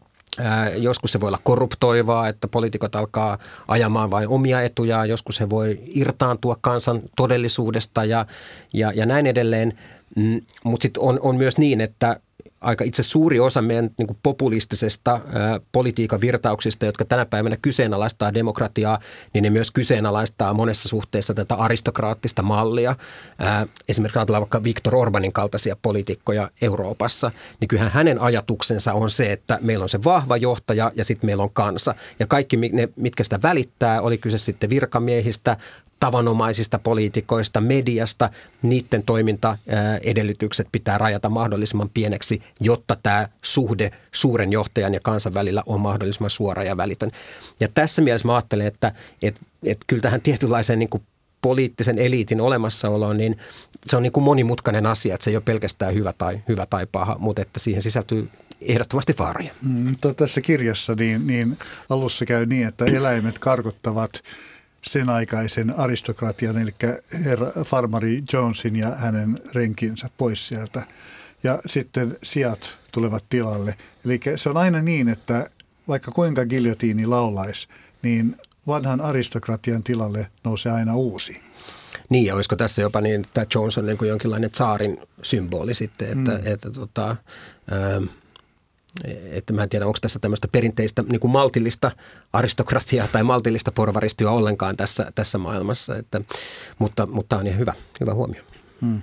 Ää, joskus se voi olla korruptoivaa, että poliitikot alkaa ajamaan vain omia etujaan. Joskus he voi irtaantua kansan todellisuudesta ja, ja, ja näin edelleen. Mm, mutta sitten on, on myös niin, että aika itse suuri osa meidän niin kuin populistisesta ää, politiikan virtauksista, jotka tänä päivänä kyseenalaistaa demokratiaa, niin ne myös kyseenalaistaa monessa suhteessa tätä aristokraattista mallia. Ää, esimerkiksi ajatellaan vaikka Viktor Orbanin kaltaisia poliitikkoja Euroopassa, niin kyllähän hänen ajatuksensa on se, että meillä on se vahva johtaja ja sitten meillä on kansa. Ja kaikki ne, mitkä sitä välittää, oli kyse sitten virkamiehistä, tavanomaisista poliitikoista, mediasta, niiden toimintaedellytykset pitää rajata mahdollisimman pieneksi, jotta tämä suhde suuren johtajan ja kansan välillä on mahdollisimman suora ja välitön. Ja tässä mielessä mä ajattelen, että et, et kyllä tähän tietynlaiseen niin kuin poliittisen eliitin olemassaoloon, niin se on niin kuin monimutkainen asia, että se ei ole pelkästään hyvä tai, hyvä tai paha, mutta että siihen sisältyy ehdottomasti vaaroja. Mm, tässä kirjassa niin, niin alussa käy niin, että eläimet karkottavat sen aikaisen aristokratian, eli herra farmari Jonesin ja hänen renkinsä pois sieltä. Ja sitten sijat tulevat tilalle. Eli se on aina niin, että vaikka kuinka giljotiini laulaisi, niin vanhan aristokratian tilalle nousee aina uusi. Niin, ja olisiko tässä jopa niin, että Jones on niin kuin jonkinlainen tsaarin symboli sitten, että, mm. että, tota, ää, että mä en tiedä, onko tässä tämmöistä perinteistä niin kuin maltillista aristokratiaa tai maltillista porvaristia ollenkaan tässä, tässä maailmassa, että, mutta, mutta on ihan hyvä, hyvä huomio. Mm.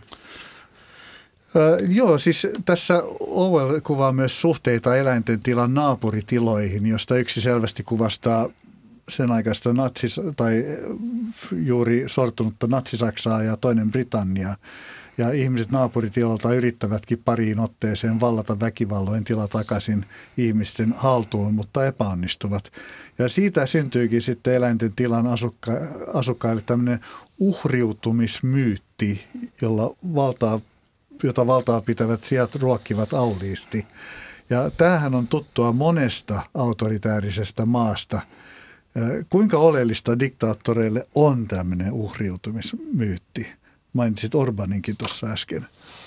Ö, joo, siis tässä Orwell kuvaa myös suhteita eläinten tilan naapuritiloihin, josta yksi selvästi kuvastaa sen aikaista natsis- tai juuri sortunutta natsisaksaa ja toinen Britannia. Ja ihmiset naapuritilolta yrittävätkin pariin otteeseen vallata väkivalloin tila takaisin ihmisten haltuun, mutta epäonnistuvat. Ja siitä syntyykin sitten eläinten tilan asukka- asukkaille tämmöinen uhriutumismyytti, jolla valtaa, jota valtaa pitävät sijat ruokkivat auliisti. Ja tämähän on tuttua monesta autoritäärisestä maasta. Kuinka oleellista diktaattoreille on tämmöinen uhriutumismyytti? Mainitsit Orbaninkin tuossa äsken.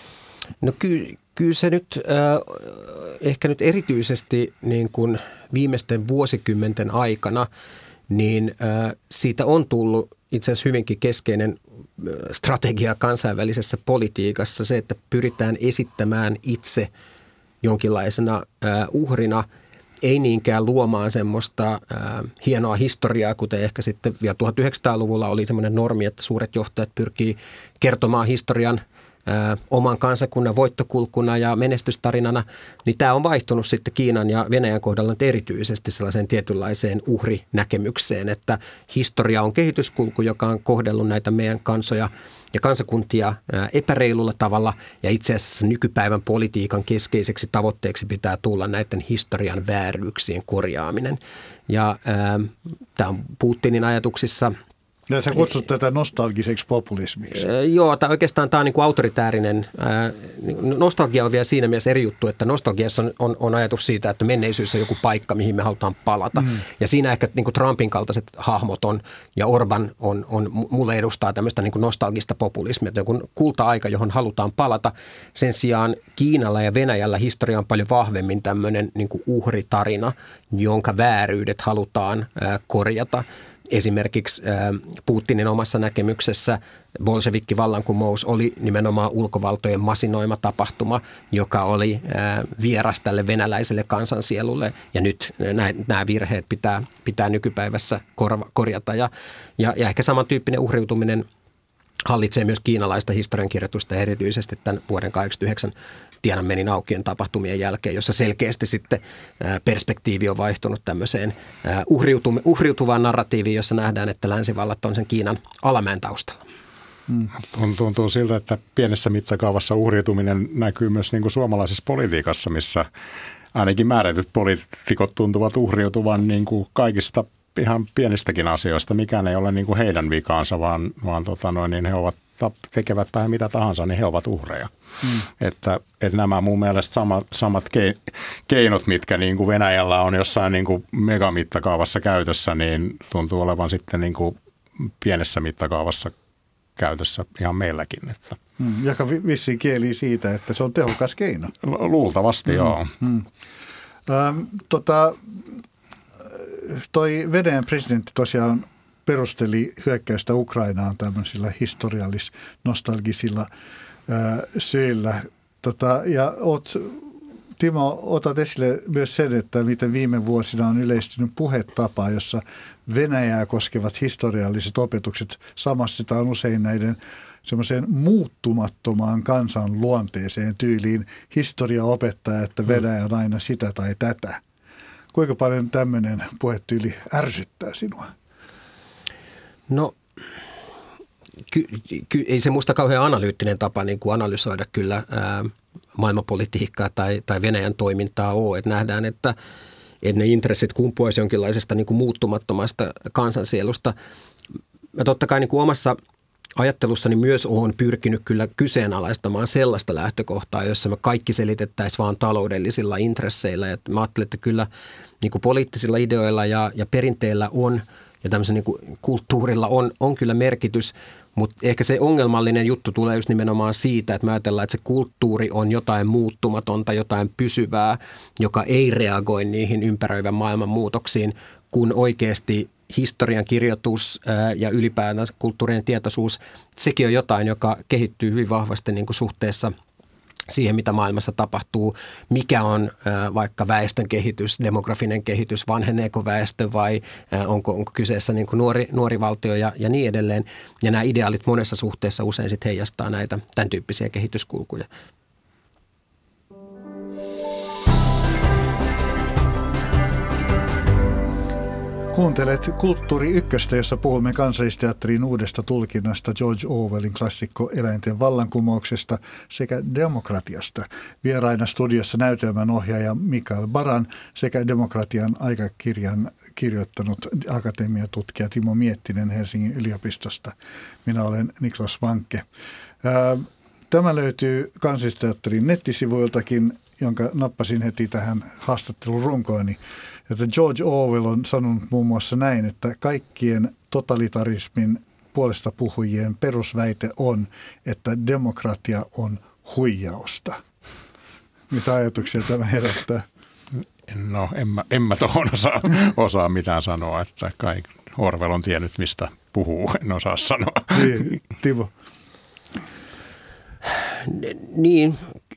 No ky, kyllä se nyt äh, ehkä nyt erityisesti niin kuin viimeisten vuosikymmenten aikana, niin äh, siitä on tullut itse asiassa hyvinkin keskeinen strategia kansainvälisessä politiikassa. Se, että pyritään esittämään itse jonkinlaisena äh, uhrina, ei niinkään luomaan semmoista äh, hienoa historiaa, kuten ehkä sitten vielä tuhatyhdeksänsataaluvulla oli semmoinen normi, että suuret johtajat pyrkii kertomaan historian äh, oman kansakunnan voittokulkuna ja menestystarinana, niin tämä on vaihtunut sitten Kiinan ja Venäjän kohdalla nyt erityisesti sellaiseen tietynlaiseen uhrinäkemykseen, että historia on kehityskulku, joka on kohdellut näitä meidän kansoja ja kansakuntia epäreilulla tavalla, ja itse asiassa nykypäivän politiikan keskeiseksi tavoitteeksi pitää tulla näiden historian vääryyksien korjaaminen. Ja tämä on Putinin ajatuksissa. Ja sä kutsut tätä nostalgiseksi populismiksi. Joo, tai oikeastaan tämä on niin kuin autoritäärinen. Nostalgia on vielä siinä mielessä eri juttu, että nostalgiassa on, on, on ajatus siitä, että menneisyys on joku paikka, mihin me halutaan palata. Mm. Ja siinä ehkä niin kuin Trumpin kaltaiset hahmot on, ja Orban on, on, mulle edustaa tämmöistä niin kuin nostalgista populismia, että joku kulta-aika, johon halutaan palata. Sen sijaan Kiinalla ja Venäjällä historia on paljon vahvemmin tämmöinen niin kuin uhritarina, jonka vääryydet halutaan ää, korjata. Esimerkiksi Putinin omassa näkemyksessä bolševikki-vallankumous oli nimenomaan ulkovaltojen masinoima tapahtuma, joka oli vieras tälle venäläiselle kansansielulle, ja nyt nämä virheet pitää, pitää nykypäivässä korjata. Ja, ja, ja ehkä samantyyppinen uhriutuminen hallitsee myös kiinalaista historiankirjoitusta, erityisesti tämän vuoden kahdeksankymmentäyhdeksän Tiananmenin aukien tapahtumien jälkeen, jossa selkeästi sitten perspektiivi on vaihtunut tämmöiseen uhriutuvaan narratiiviin, jossa nähdään, että länsivallat on sen Kiinan alamäen taustalla. Hmm. Tuntuu siltä, että pienessä mittakaavassa uhriutuminen näkyy myös niin kuin suomalaisessa politiikassa, missä ainakin määrätyt poliitikot tuntuvat uhriutuvan niin kuin kaikista ihan pienistäkin asioista. Mikään ei ole niin kuin heidän vikaansa, vaan, vaan tota noin, niin he ovat, tekevätpä mitä tahansa, niin he ovat uhreja. Mm. Että, että nämä mun mielestä samat, samat keinot, mitkä niin kuin Venäjällä on jossain niin kuin megamittakaavassa käytössä, niin tuntuu olevan sitten niin kuin pienessä mittakaavassa käytössä ihan meilläkin. Että. Mm, joka vissiin kieli siitä, että se on tehokas keino. Luultavasti, mm. joo. Mm. Ähm, tota, toi Venäjän presidentti tosiaan perusteli hyökkäystä Ukrainaan tämmöisillä historiallis-nostalgisilla ää, syillä. Tota, ja oot, Timo, otat esille myös sen, että miten viime vuosina on yleistynyt puhetapa, jossa Venäjää koskevat historialliset opetukset samastetaan usein näiden semmoiseen muuttumattomaan kansan luonteeseen tyyliin. Historia opettaa, että Venäjä on aina sitä tai tätä. Kuinka paljon tämmöinen puhetyyli ärsyttää sinua? No, ky, ky, ei se musta kauhean analyyttinen tapa niin kuin analysoida kyllä ää, maailmanpolitiikkaa tai, tai Venäjän toimintaa ole. Että nähdään, että, että ne intressit kumpuaisi jonkinlaisesta niin kuin muuttumattomasta kansansielusta. Mä totta kai niin kuin omassa ajattelussani myös olen pyrkinyt kyllä kyseenalaistamaan sellaista lähtökohtaa, jossa me kaikki selitettäisiin vaan taloudellisilla intresseillä. Ja mä ajattelen, että kyllä niin kuin poliittisilla ideoilla ja, ja perinteillä on ja tämmöisen niin kuin kulttuurilla on, on kyllä merkitys, mutta ehkä se ongelmallinen juttu tulee just nimenomaan siitä, että me ajatellaan, että se kulttuuri on jotain muuttumatonta, jotain pysyvää, joka ei reagoi niihin ympäröivän maailman muutoksiin, kun oikeasti historian kirjoitus ja ylipäätään kulttuurinen tietoisuus, sekin on jotain, joka kehittyy hyvin vahvasti niin kuin suhteessa siihen, mitä maailmassa tapahtuu, mikä on vaikka väestön kehitys, demografinen kehitys, vanheneeko väestö vai onko, onko kyseessä niin kuin nuori, nuori valtio ja, ja niin edelleen. Ja nämä ideaalit monessa suhteessa usein sit heijastaa näitä tämän tyyppisiä kehityskulkuja. Kuuntelet Kulttuuri Ykköstä, jossa puhumme Kansallisteatterin uudesta tulkinnasta George Orwellin klassikko Eläinten vallankumouksesta sekä demokratiasta. Vieraina studiossa näytelmän ohjaaja Mikael Baran sekä demokratian aikakirjan kirjoittanut akatemiatutkija Timo Miettinen Helsingin yliopistosta. Minä olen Niklas Vankke. Tämä löytyy Kansallisteatterin nettisivuiltakin, jonka nappasin heti tähän haastattelun runkooni. Että George Orwell on sanonut muun muassa näin, että kaikkien totalitarismin puolesta puhujien perusväite on, että demokratia on huijausta. Mitä ajatuksia tämä herättää? No en mä, en mä tuohon osaa, osaa mitään sanoa, että kai Orwell on tiennyt, mistä puhuu, en osaa sanoa. Niin, Timo. Niin,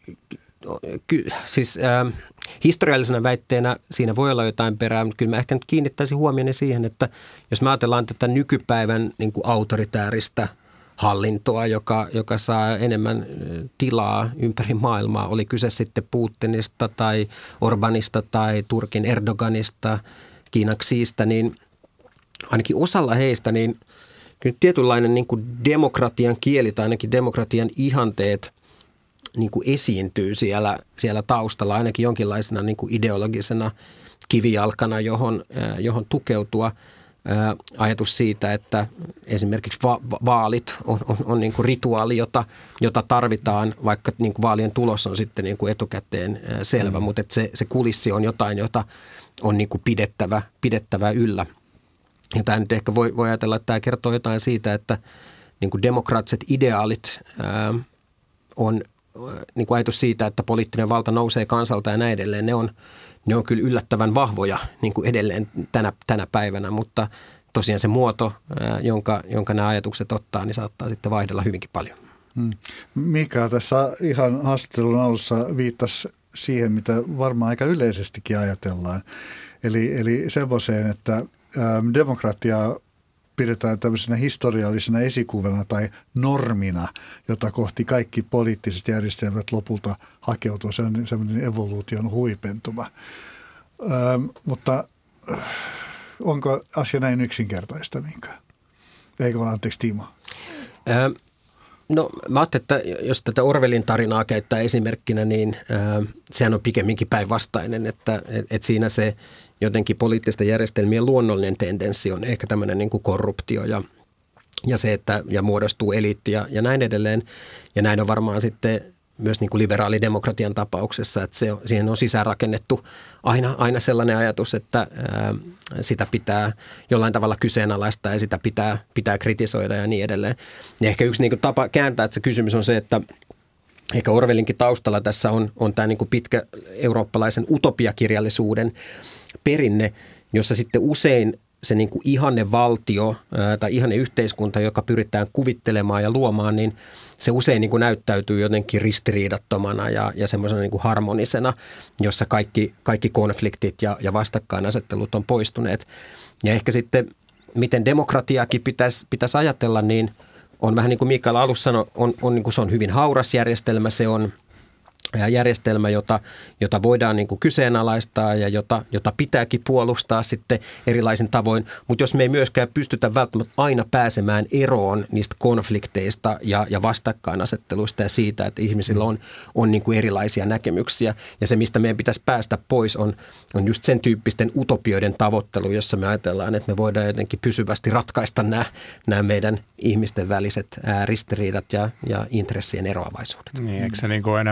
ky- siis... Äh, Historiallisena väitteenä siinä voi olla jotain perää, mutta kyllä mä ehkä nyt kiinnittäisin huomioon siihen, että jos me ajatellaan tätä nykypäivän niin kuin autoritääristä hallintoa, joka, joka saa enemmän tilaa ympäri maailmaa, oli kyse sitten Putinista tai Orbanista tai Turkin Erdoganista, Kiinan Xiistä, niin ainakin osalla heistä niin kyllä tietynlainen niin kuin demokratian kieli tai ainakin demokratian ihanteet niin kuin esiintyy siellä, siellä taustalla ainakin jonkinlaisena niin kuin ideologisena kivijalkana, johon, johon tukeutua. Ää, ajatus siitä, että esimerkiksi va- vaalit on, on, on niin kuin rituaali, jota, jota tarvitaan, vaikka niin kuin vaalien tulos on sitten niin kuin etukäteen ää, selvä, mm. mutta että se, se kulissi on jotain, jota on niin kuin pidettävä, pidettävä yllä. Ja tämä nyt ehkä voi, voi ajatella, että tämä kertoo jotain siitä, että niin kuin demokraattiset ideaalit ää, on niin kuin ajatus siitä, että poliittinen valta nousee kansalta ja näin edelleen, ne on, ne on kyllä yllättävän vahvoja niin kuin edelleen tänä, tänä päivänä, mutta tosiaan se muoto, ää, jonka, jonka nämä ajatukset ottaa, niin saattaa sitten vaihdella hyvinkin paljon. Hmm. Mika tässä ihan haastattelun alussa viittasi siihen, mitä varmaan aika yleisestikin ajatellaan, eli, eli semmoiseen, että ää, demokratiaa pidetään tämmöisenä historiallisena esikuvana tai normina, jota kohti kaikki poliittiset järjestelmät lopulta hakeutuu. Se on semmoinen evoluution huipentuma. Ähm, mutta onko asia näin yksinkertaista, Mika? Eikö ole, anteeksi Timo? Ähm. No mä ajattelin, että jos tätä Orwellin tarinaa käyttää esimerkkinä, niin äh, sehän on pikemminkin päinvastainen, että et, et siinä se jotenkin poliittisten järjestelmien luonnollinen tendenssi on ehkä tämmöinen niin kuin korruptio ja, ja se, että ja muodostuu eliitti ja, ja näin edelleen. Ja näin on varmaan sitten myös niin kuin liberaalidemokratian tapauksessa, että se, siihen on sisäänrakennettu aina, aina sellainen ajatus, että ää, sitä pitää jollain tavalla kyseenalaistaa ja sitä pitää, pitää kritisoida ja niin edelleen. Ja ehkä yksi niin kuin tapa kääntää, että se kysymys on se, että ehkä Orwellinkin taustalla tässä on, on tämä niin kuin pitkä eurooppalaisen utopiakirjallisuuden perinne, jossa sitten usein se niin kuin ihannevaltio ää, tai ihanneyhteiskunta, joka pyritään kuvittelemaan ja luomaan, niin se usein niin kuin näyttäytyy jotenkin ristiriidattomana ja, ja semmoisena niin kuin harmonisena, jossa kaikki, kaikki konfliktit ja, ja vastakkainasettelut on poistuneet. Ja ehkä sitten, miten demokratiaakin pitäisi, pitäisi ajatella, niin on vähän niin kuin Mikael alussa sanoi, on, on, niin kuin se on hyvin hauras järjestelmä, se on järjestelmä, jota, jota voidaan niin kuin kyseenalaistaa ja jota, jota pitääkin puolustaa sitten erilaisin tavoin. Mutta jos me ei myöskään pystytä välttämättä aina pääsemään eroon niistä konflikteista ja, ja vastakkainasetteluista ja siitä, että ihmisillä on, on niin kuin erilaisia näkemyksiä. Ja se, mistä meidän pitäisi päästä pois, on, on just sen tyyppisten utopioiden tavoittelu, jossa me ajatellaan, että me voidaan jotenkin pysyvästi ratkaista nämä, nämä meidän ihmisten väliset ristiriidat ja, ja intressien eroavaisuudet. Niin, eikö se niin kuin enemmän kysymys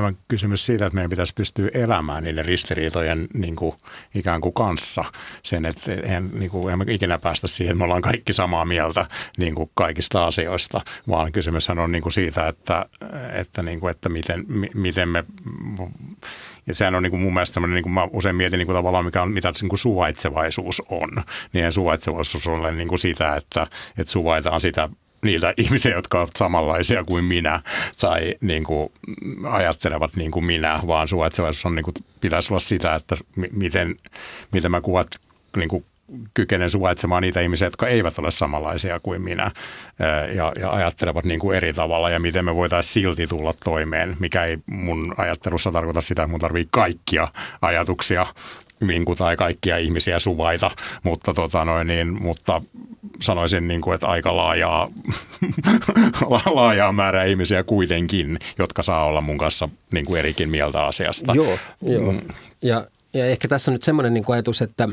kysymys siitä, että meidän pitäisi pystyä elämään niiden ristiriitojen niin kuin, ikään kuin kanssa. Sen, että eihän, niin kuin, eihän me ikinä päästä siihen, että me ollaan kaikki samaa mieltä niin kuin kaikista asioista, vaan kysymyshän on niin kuin siitä, että, että, niin kuin, että miten, miten me... Ja sehän on niin kuin mun mielestä semmoinen, niin kuin mä usein mietin niin kuin tavallaan, mikä on, mitä niin kuin suvaitsevaisuus on. Niin suvaitsevaisuus on niin kuin sitä, että, että suvaitaan sitä niiltä ihmisiä, jotka ovat samanlaisia kuin minä tai niin kuin ajattelevat niin kuin minä, vaan suvaitsevaisuus on, niin kuin, pitäisi olla sitä, että miten, miten mä kuvat niin kuin kykenen suvaitsemaan niitä ihmisiä, jotka eivät ole samanlaisia kuin minä ja, ja ajattelevat niin kuin eri tavalla ja miten me voitaisiin silti tulla toimeen, mikä ei mun ajattelussa tarkoita sitä, että mun tarvii kaikkia ajatuksia niin kuin, tai kaikkia ihmisiä suvaita, mutta, tota noin, niin, mutta sanoisin, niin kuin, että aika laajaa, laajaa määrää ihmisiä kuitenkin, jotka saa olla mun kanssa niin kuin erikin mieltä asiasta. Joo, joo. Mm. Ja, ja ehkä tässä on nyt semmoinen niin kuin ajatus, että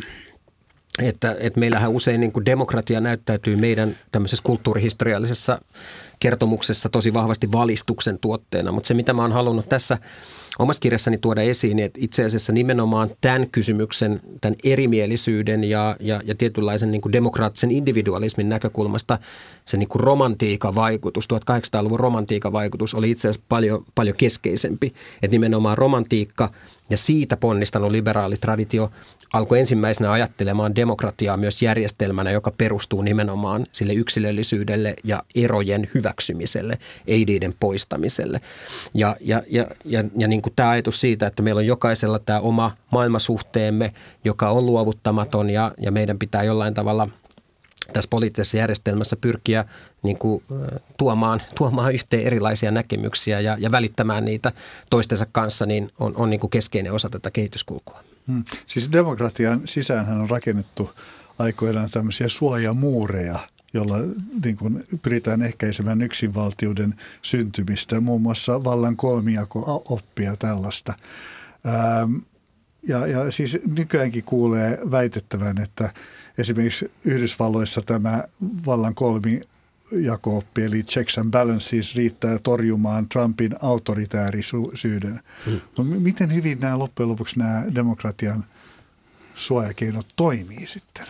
Että, että meillähän usein niin kuin demokratia näyttäytyy meidän tämmöisessä kulttuurihistoriallisessa kertomuksessa tosi vahvasti valistuksen tuotteena. Mutta se, mitä mä oon halunnut tässä omassa kirjassani tuoda esiin, että itse asiassa nimenomaan tämän kysymyksen, tämän erimielisyyden ja, ja, ja tietynlaisen niin kuin demokraattisen individualismin näkökulmasta se niin kuin romantiikan vaikutus, tuhatkahdeksansataaluvun romantiikan vaikutus oli itse asiassa paljon, paljon keskeisempi. Että nimenomaan romantiikka ja siitä ponnistanut liberaali traditio alkoi ensimmäisenä ajattelemaan demokratiaa myös järjestelmänä, joka perustuu nimenomaan sille yksilöllisyydelle ja erojen hyväksymiselle, ei niiden poistamiselle. Ja, ja, ja, ja, ja niin kuin tämä ajatus siitä, että meillä on jokaisella tämä oma maailmasuhteemme, joka on luovuttamaton ja, ja meidän pitää jollain tavalla tässä poliittisessa järjestelmässä pyrkiä niin kuin, tuomaan, tuomaan yhteen erilaisia näkemyksiä ja, ja välittämään niitä toistensa kanssa, niin on, on niin kuin keskeinen osa tätä kehityskulkua. Hmm. Siis demokratian sisäänhän on rakennettu aikoinaan tämmöisiä suojamuureja, jolla niin kuin pyritään ehkäisemään yksinvaltiuden syntymistä, muun muassa vallan kolmijako-oppia tällaista. Ähm, ja, ja siis nykyäänkin kuulee väitettävän, että esimerkiksi Yhdysvalloissa tämä vallan kolmijako-oppi, eli checks and balances, riittää torjumaan Trumpin autoritäärisyyden. Hmm. No, miten hyvin nämä loppujen lopuksi nämä demokratian suojakeinot toimii sitten?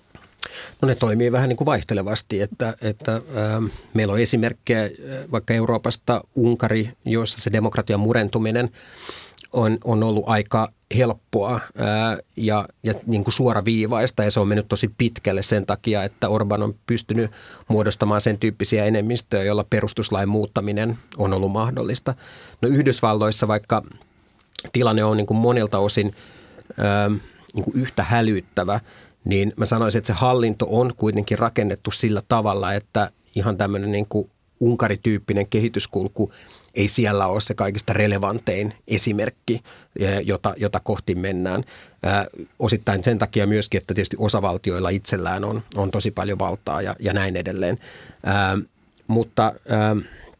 No ne toimii vähän niin kuin vaihtelevasti, että, että ähm, meillä on esimerkkejä vaikka Euroopasta Unkari, jossa se demokratian murentuminen on, on ollut aika helppoa ää, ja, ja niin kuin suoraviivaista ja se on mennyt tosi pitkälle sen takia, että Orban on pystynyt muodostamaan sen tyyppisiä enemmistöjä, joilla perustuslain muuttaminen on ollut mahdollista. No Yhdysvalloissa vaikka tilanne on niin kuin monelta osin ää, niin kuin yhtä hälyttävä, niin mä sanoisin, että se hallinto on kuitenkin rakennettu sillä tavalla, että ihan tämmöinen niin kuin Unkari-tyyppinen kehityskulku ei siellä ole se kaikista relevantein esimerkki, jota, jota kohti mennään. Ää, osittain sen takia myöskin, että tietysti osavaltioilla itsellään on, on tosi paljon valtaa ja, ja näin edelleen. Ää, mutta ää,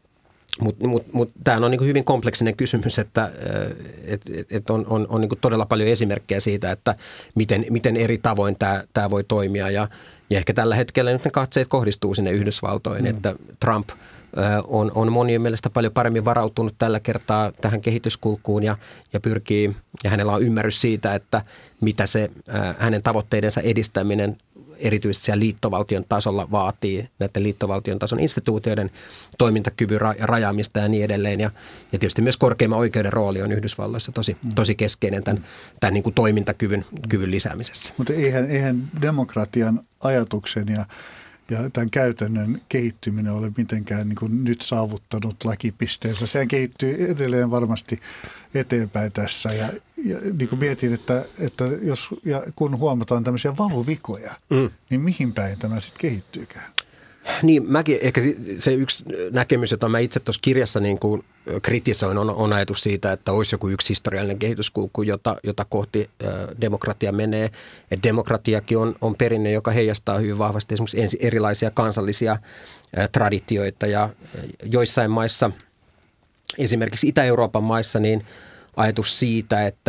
mut, mut, mut, tämä on niin kuin hyvin kompleksinen kysymys, että et, et on, on, on niin kuin todella paljon esimerkkejä siitä, että miten, miten eri tavoin tämä, tämä voi toimia. Ja, ja ehkä tällä hetkellä nyt ne katseet kohdistuu sinne Yhdysvaltoihin, mm. että Trump On, on monien mielestä paljon paremmin varautunut tällä kertaa tähän kehityskulkuun ja, ja pyrkii, ja hänellä on ymmärrys siitä, että mitä se ää, hänen tavoitteidensa edistäminen erityisesti siellä liittovaltion tasolla vaatii, näiden liittovaltion tason instituutioiden toimintakyvyn ra- rajaamista ja niin edelleen. Ja, ja tietysti myös korkeimman oikeuden rooli on Yhdysvalloissa tosi, tosi keskeinen tämän, tämän niin kuin toimintakyvyn kyvyn lisäämisessä. Mutta eihän, eihän demokratian ajatuksen ja Ja tämän käytännön kehittyminen ole mitenkään niin kuin nyt saavuttanut lakipisteensä. Sehän kehittyy edelleen varmasti eteenpäin tässä. Ja, ja niin kuin mietin, että, että jos ja kun huomataan tämmöisiä valuvikoja, mm. niin mihin päin tämä sitten kehittyykään? Niin, mäkin ehkä se yksi näkemys, jota mä itse tuossa kirjassa niin kuin kritisoin, on, on ajatus siitä, että olisi joku yksi historiallinen kehityskulku, jota, jota kohti ä, demokratia menee. Et demokratiakin on, on perinne, joka heijastaa hyvin vahvasti esimerkiksi erilaisia kansallisia ä, traditioita ja joissain maissa, esimerkiksi Itä-Euroopan maissa, niin ajatus siitä, että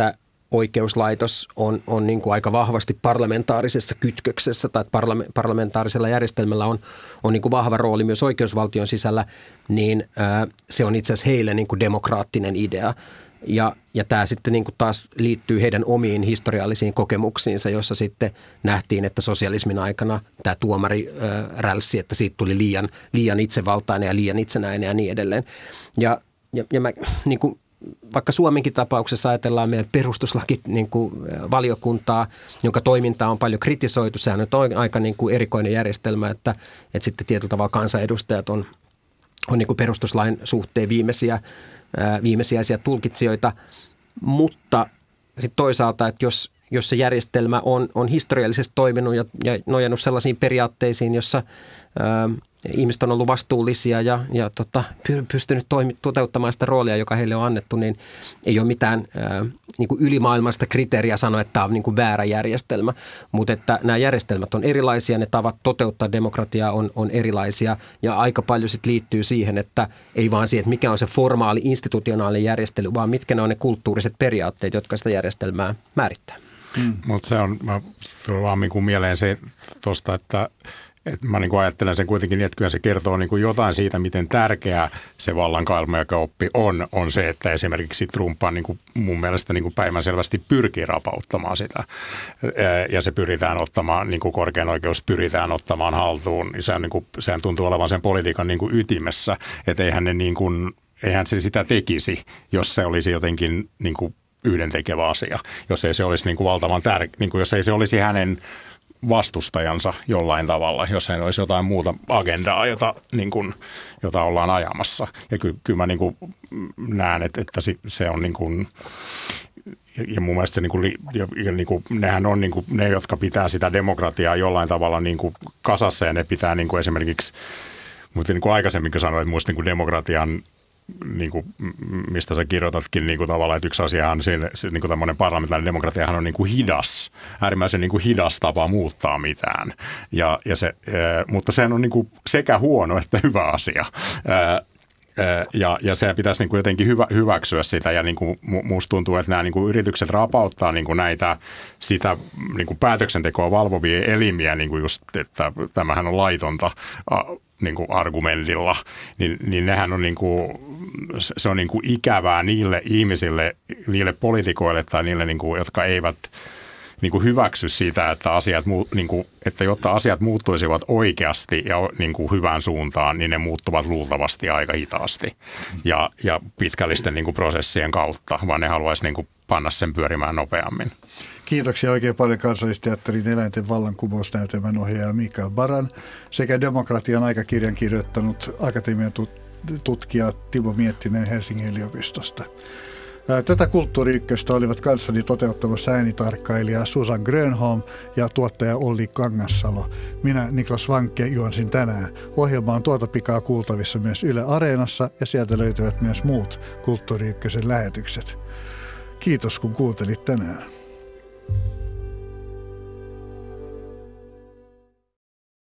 oikeuslaitos on, on niin kuin aika vahvasti parlamentaarisessa kytköksessä tai parla- parlamentaarisella järjestelmällä on, on niin kuin vahva rooli myös oikeusvaltion sisällä, niin ää, se on itse asiassa heille niin kuin demokraattinen idea. Ja, ja tämä sitten niin kuin taas liittyy heidän omiin historiallisiin kokemuksiinsa, jossa sitten nähtiin, että sosialismin aikana tämä tuomari ää, rälssi, että siitä tuli liian, liian itsevaltainen ja liian itsenäinen ja niin edelleen. Ja, ja, ja mä niin kuin vaikka Suomenkin tapauksessa ajatellaan meidän perustuslaki niin kuin valiokuntaa, jonka toimintaa on paljon kritisoitu. Sehän on aika niin kuin erikoinen järjestelmä, että, että sitten tietyllä tavalla kansanedustajat on, on niin kuin perustuslain suhteen viimeisiä, ää, viimeisiäisiä tulkitsijoita. Mutta sitten toisaalta, että jos, jos se järjestelmä on, on historiallisesti toiminut ja, ja nojannut sellaisiin periaatteisiin, jossa ää, ihmiset on ollut vastuullisia ja, ja tota, pystynyt toimi, toteuttamaan sitä roolia, joka heille on annettu, niin ei ole mitään ää, niin kuin ylimaailmallista kriteeriä sanoa, että tämä on niin kuin väärä järjestelmä. Mutta että nämä järjestelmät on erilaisia, ne tavat toteuttaa demokratiaa on, on erilaisia ja aika paljon sit liittyy siihen, että ei vaan siihen, että mikä on se formaali institutionaalinen järjestely, vaan mitkä ne on ne kulttuuriset periaatteet, jotka sitä järjestelmää määrittää. Mm. Mutta se on, mä tulin vaan niin kuin mieleen se tuosta, että Et mä niin kuin ajattelen sen kuitenkin, että kyllä se kertoo niin kuin jotain siitä, miten tärkeää se vallankaappi on, on se, että esimerkiksi Trump niin kuin mun mielestä niin kuin päivänselvästi pyrkii rapauttamaan sitä. Ja se pyritään ottamaan, niin kuin korkein oikeus pyritään ottamaan haltuun. Sehän, niin kuin, sehän tuntuu olevan sen politiikan niin kuin ytimessä, että eihän, ne niin kuin, eihän se sitä tekisi, jos se olisi jotenkin niin kuin yhdentekevä asia. Jos ei se olisi niin kuin valtavan tärkeä, niin kuin jos ei se olisi hänen vastustajansa jollain tavalla, jos ei olisi jotain muuta agendaa, jota, niin kuin, jota ollaan ajamassa. Ja ky, kyllä mä niin kuin näen, että, että se on niin kuin, ja mun mielestä se niin kuin, ja, ja niin kuin, nehän on niin kuin, ne, jotka pitää sitä demokratiaa jollain tavalla niin kuin kasassa ja ne pitää niin kuin esimerkiksi, mutta niin kuin aikaisemmin sanoin, että muista niin kuin demokratian niin kuin, mistä sä kirjoitatkin niin kuin tavallaan, että yksi asiahan, siinä, se, niin kuin tämmöinen parlamentaarinen demokratiahan on niin kuin hidas, äärimmäisen niin kuin hidas tapa muuttaa mitään, ja, ja se, ää, mutta sehän on niin kuin sekä huono että hyvä asia. Ää, Ja, ja se pitäisi niin kuin jotenkin hyvä, hyväksyä sitä ja niin kuin musta tuntuu, että nämä niin kuin yritykset rapauttaa niin kuin näitä sitä niin kuin päätöksentekoa valvovia elimiä, niin kuin just, että tämähän on laitonta niin kuin argumentilla, niin, niin nehän on niin kuin, se on niin kuin ikävää niille ihmisille, niille poliitikoille tai niille, niin kuin, jotka eivät niin kuin hyväksy sitä, että, asiat, niin kuin, että jotta asiat muuttuisivat oikeasti ja niin kuin hyvään suuntaan, niin ne muuttuvat luultavasti aika hitaasti ja, ja pitkällisten niin kuin prosessien kautta, vaan ne haluaisi niin kuin panna sen pyörimään nopeammin. Kiitoksia oikein paljon Kansallisteatterin eläinten vallankumousnäytelmän ohjaaja Mikael Baran sekä Demokratian aikakirjan kirjoittanut akatemian tutkija Timo Miettinen Helsingin yliopistosta. Tätä Kulttuuri Ykköstä olivat kanssani toteuttamassa äänitarkkailija Susan Grönholm ja tuottaja Olli Kangassalo. Minä, Niklas Vankke, juonsin tänään. Ohjelma on tuota pikaa kuultavissa myös Yle Areenassa ja sieltä löytyvät myös muut Kulttuuri Ykkösen lähetykset. Kiitos kun kuuntelit tänään.